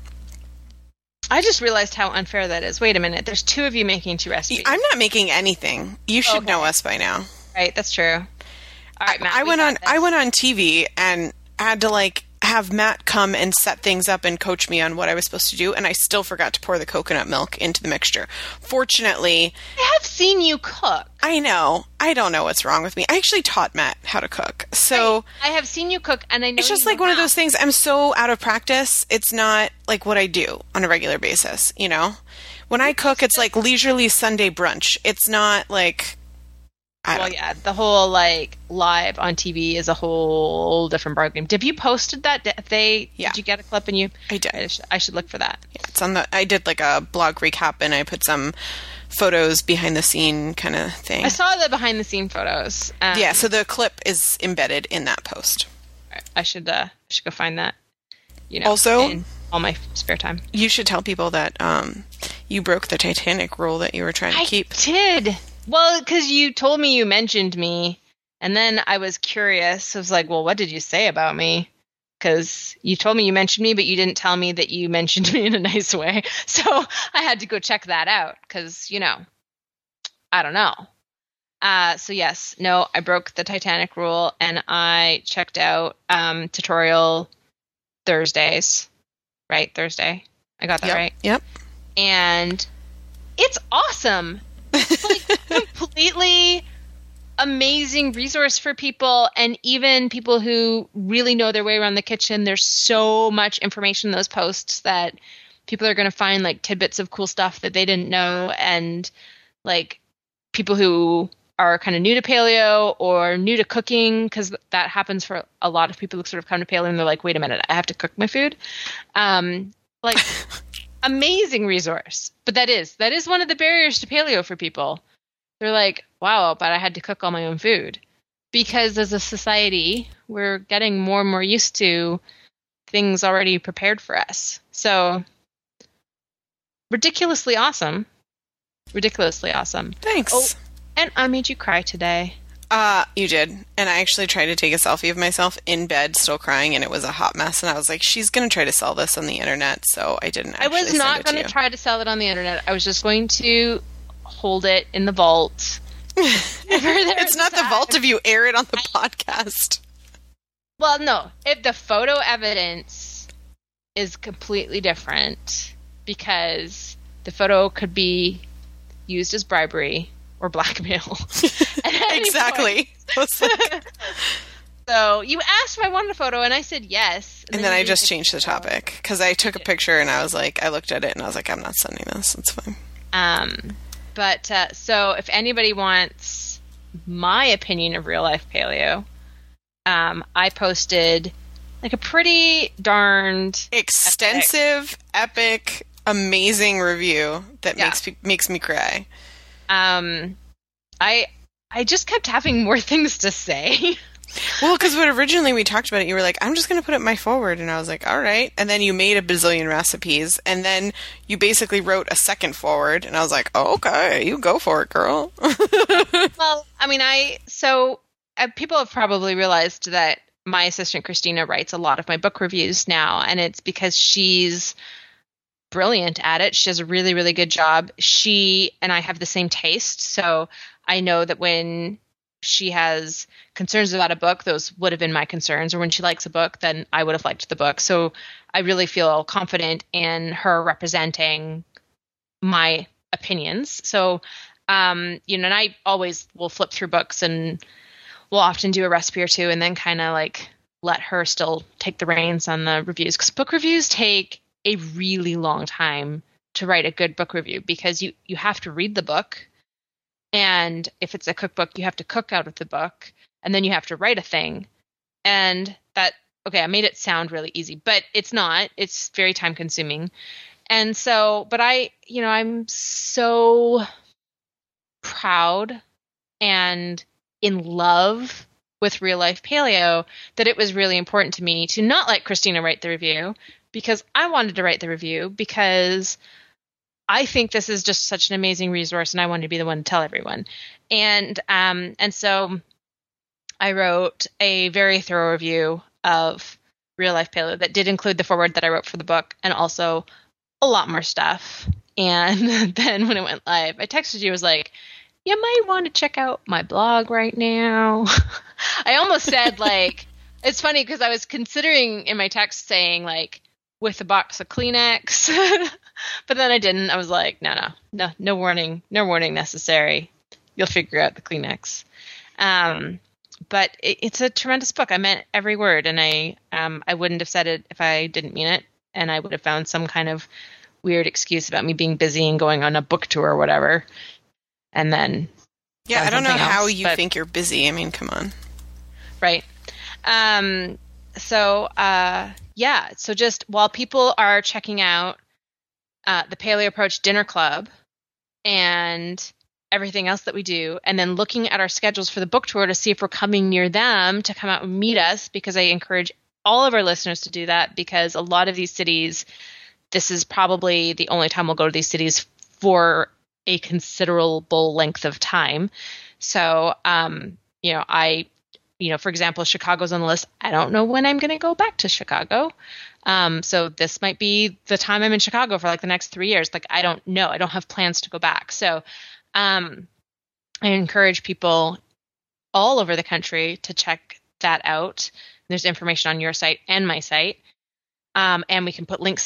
I just realized how unfair that is. Wait a minute. There's two of you making two recipes. I'm not making anything. You should okay. know us by now. Right, that's true. All right, Matt, I went on. This. I went on T V and had to like have Matt come and set things up and coach me on what I was supposed to do, and I still forgot to pour the coconut milk into the mixture. Fortunately, I have seen you cook. I know. I don't know what's wrong with me. I actually taught Matt how to cook, so I, I have seen you cook, and I know it's just like one of those things. I'm so out of practice. It's not like what I do on a regular basis. You know, when I cook, it's like leisurely Sunday brunch. It's not like. Well, yeah, the whole like live on T V is a whole different ballgame. Have you posted that? Did they? Yeah. Did you get a clip and you? I did. I should, I should look for that. Yeah, it's on the. I did like a blog recap and I put some photos behind the scene kind of thing. I saw the behind the scene photos. Um, yeah, so the clip is embedded in that post. I should. Uh, I should go find that. You know, also, in all my spare time. You should tell people that um, you broke the Titanic rule that you were trying to I keep. I did. Well, because you told me you mentioned me, and then I was curious. I was like, well, what did you say about me? Because you told me you mentioned me, but you didn't tell me that you mentioned me in a nice way. So I had to go check that out because, you know, I don't know. Uh, so yes, no, I broke the Titanic rule, and I checked out um, tutorial Thursdays, right? Thursday. I got that yep. right? Yep. And it's awesome. Like completely amazing resource for people, and even people who really know their way around the kitchen. There's so much information in those posts that people are going to find like tidbits of cool stuff that they didn't know, and like people who are kind of new to paleo or new to cooking, because that happens for a lot of people who sort of come to paleo and they're like, wait a minute, I have to cook my food. Um, like amazing resource. But that is, that is one of the barriers to paleo for people. They're like, wow, but I had to cook all my own food. Because as a society, we're getting more and more used to things already prepared for us. So ridiculously awesome. Ridiculously awesome. Thanks. Oh, and I made you cry today. Uh, you did. And I actually tried to take a selfie of myself in bed, still crying, and it was a hot mess. And I was like, she's going to try to sell this on the internet, so I didn't actually I was not going to try to sell it on the internet. I was just going to hold it in the vault. It's not the vault if you air it on the podcast. Well, no. If the photo evidence is completely different, because the photo could be used as bribery or blackmail. Exactly. So you asked if I wanted a photo, and I said yes. And, and then, then I just changed the topic, because I took a picture, and I was like, I looked at it, and I was like, I'm not sending this. It's fine. Um, but uh, so if anybody wants my opinion of real life paleo, um, I posted like a pretty darned extensive, epic, epic amazing review that yeah. makes makes me cry. Um, I I just kept having more things to say. Well, because when originally we talked about it, you were like, I'm just going to put it in my forward. And I was like, all right. And then you made a bazillion recipes. And then you basically wrote a second forward. And I was like, oh, okay, you go for it, girl. Well, I mean, I, so uh, people have probably realized that my assistant, Christina, writes a lot of my book reviews now. And it's because she's brilliant at it. She does a really, really good job. She and I have the same taste. So I know that when she has concerns about a book, those would have been my concerns. Or when she likes a book, then I would have liked the book. So I really feel confident in her representing my opinions. So, um, you know, and I always will flip through books, and we'll often do a recipe or two, and then kind of like let her still take the reins on the reviews. Because book reviews take a really long time to write a good book review, because you, you have to read the book. And if it's a cookbook, you have to cook out of the book, and then you have to write a thing. And that, okay, I made it sound really easy, but it's not. It's very time consuming. And so, but I, you know, I'm so proud and in love with real life paleo that it was really important to me to not let Christina write the review, because I wanted to write the review because I think this is just such an amazing resource, and I wanted to be the one to tell everyone. And um, and so I wrote a very thorough review of Real Life Paleo that did include the foreword that I wrote for the book, and also a lot more stuff. And then when it went live, I texted you, I was like, you might want to check out my blog right now. I almost said, like, it's funny because I was considering in my text saying, like, with a box of Kleenex, but then I didn't. I was like, no, no, no, no warning, no warning necessary. You'll figure out the Kleenex. Um, but it, it's a tremendous book. I meant every word, and I, um, I wouldn't have said it if I didn't mean it, and I would have found some kind of weird excuse about me being busy and going on a book tour or whatever. And then, yeah, I don't know else, how you but, think you're busy. I mean, come on, right? Um, so, uh. Yeah, so just while people are checking out uh, the Paleo Approach Dinner Club and everything else that we do, and then looking at our schedules for the book tour to see if we're coming near them to come out and meet us, because I encourage all of our listeners to do that, because a lot of these cities, this is probably the only time we'll go to these cities for a considerable length of time. So, um, you know, I... You know, for example, Chicago's on the list. I don't know when I'm going to go back to Chicago. Um, so this might be the time I'm in Chicago for like the next three years. Like, I don't know. I don't have plans to go back. So um, I encourage people all over the country to check that out. There's information on your site and my site. Um, and we can put links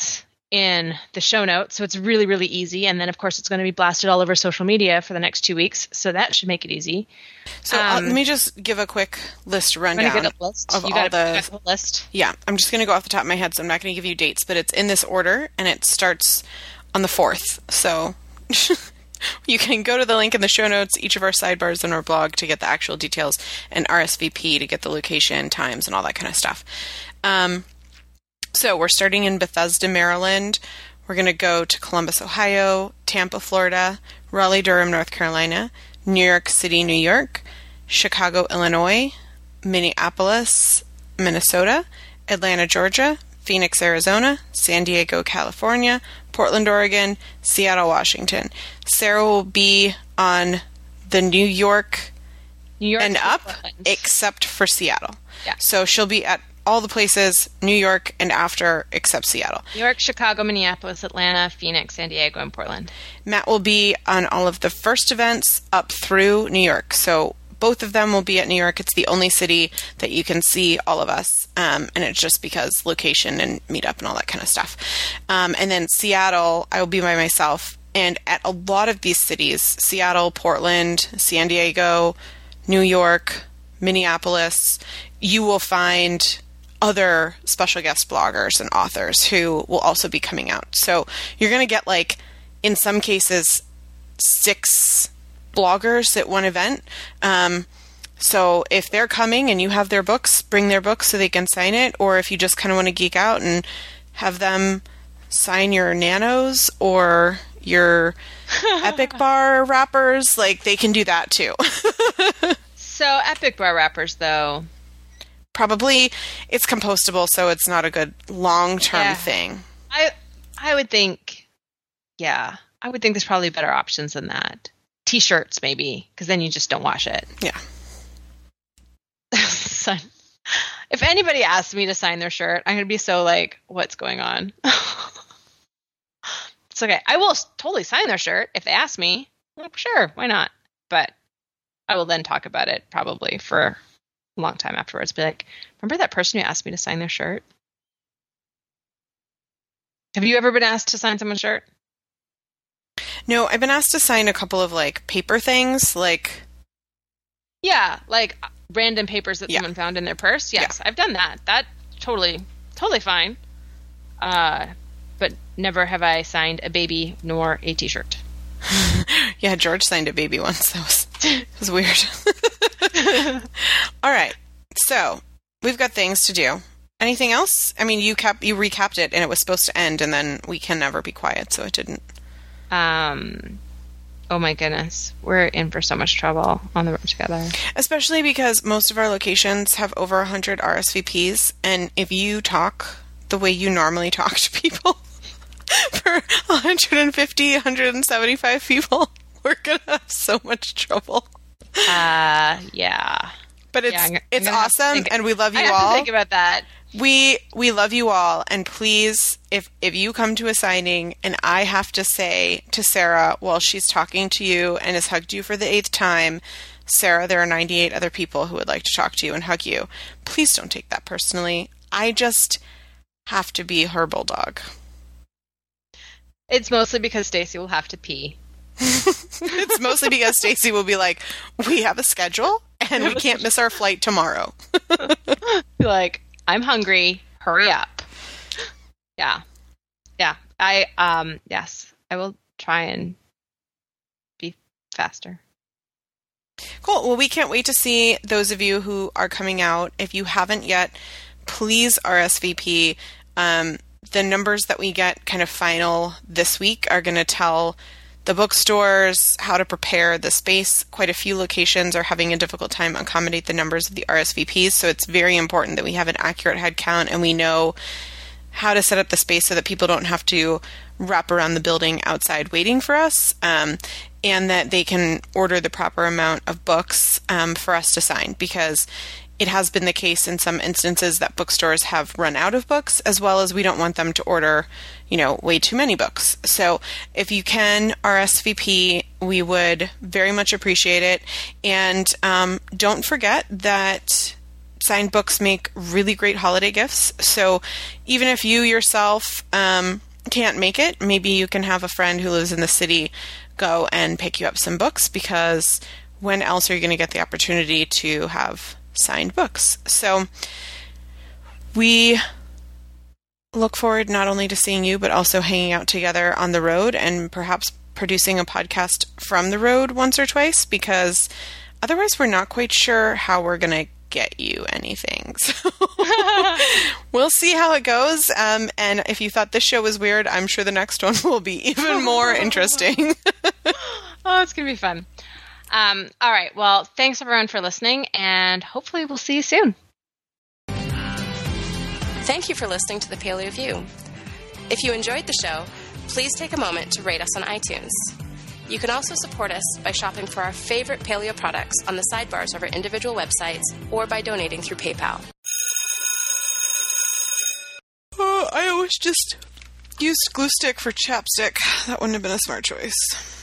in the show notes. So it's really, really easy. And then, of course, it's going to be blasted all over social media for the next two weeks. So that should make it easy. So um, uh, let me just give a quick list rundown get a list? of you all got the a list. Yeah, I'm just going to go off the top of my head, so I'm not going to give you dates, but it's in this order, and it starts on the fourth. So you can go to the link in the show notes, each of our sidebars on our blog to get the actual details, and R S V P to get the location, times, and all that kind of stuff. Um, so we're starting in Bethesda, Maryland. We're going to go to Columbus, Ohio, Tampa, Florida, Raleigh-Durham, North Carolina, New York City, New York, Chicago, Illinois, Minneapolis, Minnesota, Atlanta, Georgia, Phoenix, Arizona, San Diego, California, Portland, Oregon, Seattle, Washington. Sarah will be on the New York, New York and up, Portland. Except for Seattle. Yeah. So she'll be at all the places, New York and after, except Seattle. New York, Chicago, Minneapolis, Atlanta, Phoenix, San Diego, and Portland. Matt will be on all of the first events up through New York. So both of them will be at New York. It's the only city that you can see all of us. Um, and it's just because location and meetup and all that kind of stuff. Um, and then Seattle, I will be by myself. And at a lot of these cities, Seattle, Portland, San Diego, New York, Minneapolis, you will find other special guest bloggers and authors who will also be coming out. So you're going to get, like, in some cases, six bloggers at one event. Um, so if they're coming and you have their books, bring their books so they can sign it. Or if you just kind of want to geek out and have them sign your nanos or your Epic Bar wrappers, like, they can do that too. So Epic Bar wrappers, though, probably it's compostable, so it's not a good long-term yeah. thing. I I would think, yeah, I would think there's probably better options than that. T-shirts, maybe, because then you just don't wash it. Yeah. Son, if anybody asks me to sign their shirt, I'm going to be so like, what's going on? It's okay. I will totally sign their shirt if they ask me. Like, sure, why not? But I will then talk about it probably for a long time afterwards. Be like, remember that person who asked me to sign their shirt? Have you ever been asked to sign someone's shirt? No, I've been asked to sign a couple of, like, paper things, like... Yeah, like random papers that yeah. someone found in their purse. Yes, yeah. I've done that. That totally, totally fine. Uh, but never have I signed a baby nor a T-shirt. Yeah, George signed a baby once. That was, that was weird. All right, so we've got things to do. Anything else? I mean, you kept you recapped it, and it was supposed to end, and then we can never be quiet, so it didn't. Um. Oh my goodness, we're in for so much trouble on the road together. Especially because most of our locations have over one hundred R S V Ps, and if you talk the way you normally talk to people for one hundred fifty, one hundred seventy-five people, we're going to have so much trouble. Uh, yeah. But it's yeah, I'm, it's I'm awesome, think, and we love you I have all. To think about that. We we love you all, and please, if if you come to a signing and I have to say to Sarah while she's talking to you and has hugged you for the eighth time, Sarah, there are ninety-eight other people who would like to talk to you and hug you, please don't take that personally. I just have to be her bulldog. It's mostly because Stacy will have to pee. It's mostly because Stacy will be like, we have a schedule and we can't miss our flight tomorrow. Be like, I'm hungry. Hurry up. Yeah. Yeah. I, um, yes, I will try and be faster. Cool. Well, we can't wait to see those of you who are coming out. If you haven't yet, please R S V P. Um, the numbers that we get kind of final this week are going to tell the bookstores how to prepare the space. Quite a few locations are having a difficult time accommodate the numbers of the R S V Ps, so it's very important that we have an accurate head count and we know how to set up the space so that people don't have to wrap around the building outside waiting for us, um, and that they can order the proper amount of books um, for us to sign, because it has been the case in some instances that bookstores have run out of books, as well as we don't want them to order, you know, way too many books. So if you can R S V P, we would very much appreciate it. And um, don't forget that signed books make really great holiday gifts. So even if you yourself um, can't make it, maybe you can have a friend who lives in the city go and pick you up some books, because when else are you going to get the opportunity to have signed books? So we look forward not only to seeing you, but also hanging out together on the road and perhaps producing a podcast from the road once or twice, because otherwise we're not quite sure how we're going to get you anything. So we'll see how it goes. Um, and if you thought this show was weird, I'm sure the next one will be even more interesting. Oh, it's going to be fun. Um, all right. Well, thanks everyone for listening, and hopefully we'll see you soon. Thank you for listening to the Paleo View. If you enjoyed the show, please take a moment to rate us on iTunes. You can also support us by shopping for our favorite paleo products on the sidebars of our individual websites, or by donating through PayPal. Oh, I always just used glue stick for chapstick. That wouldn't have been a smart choice.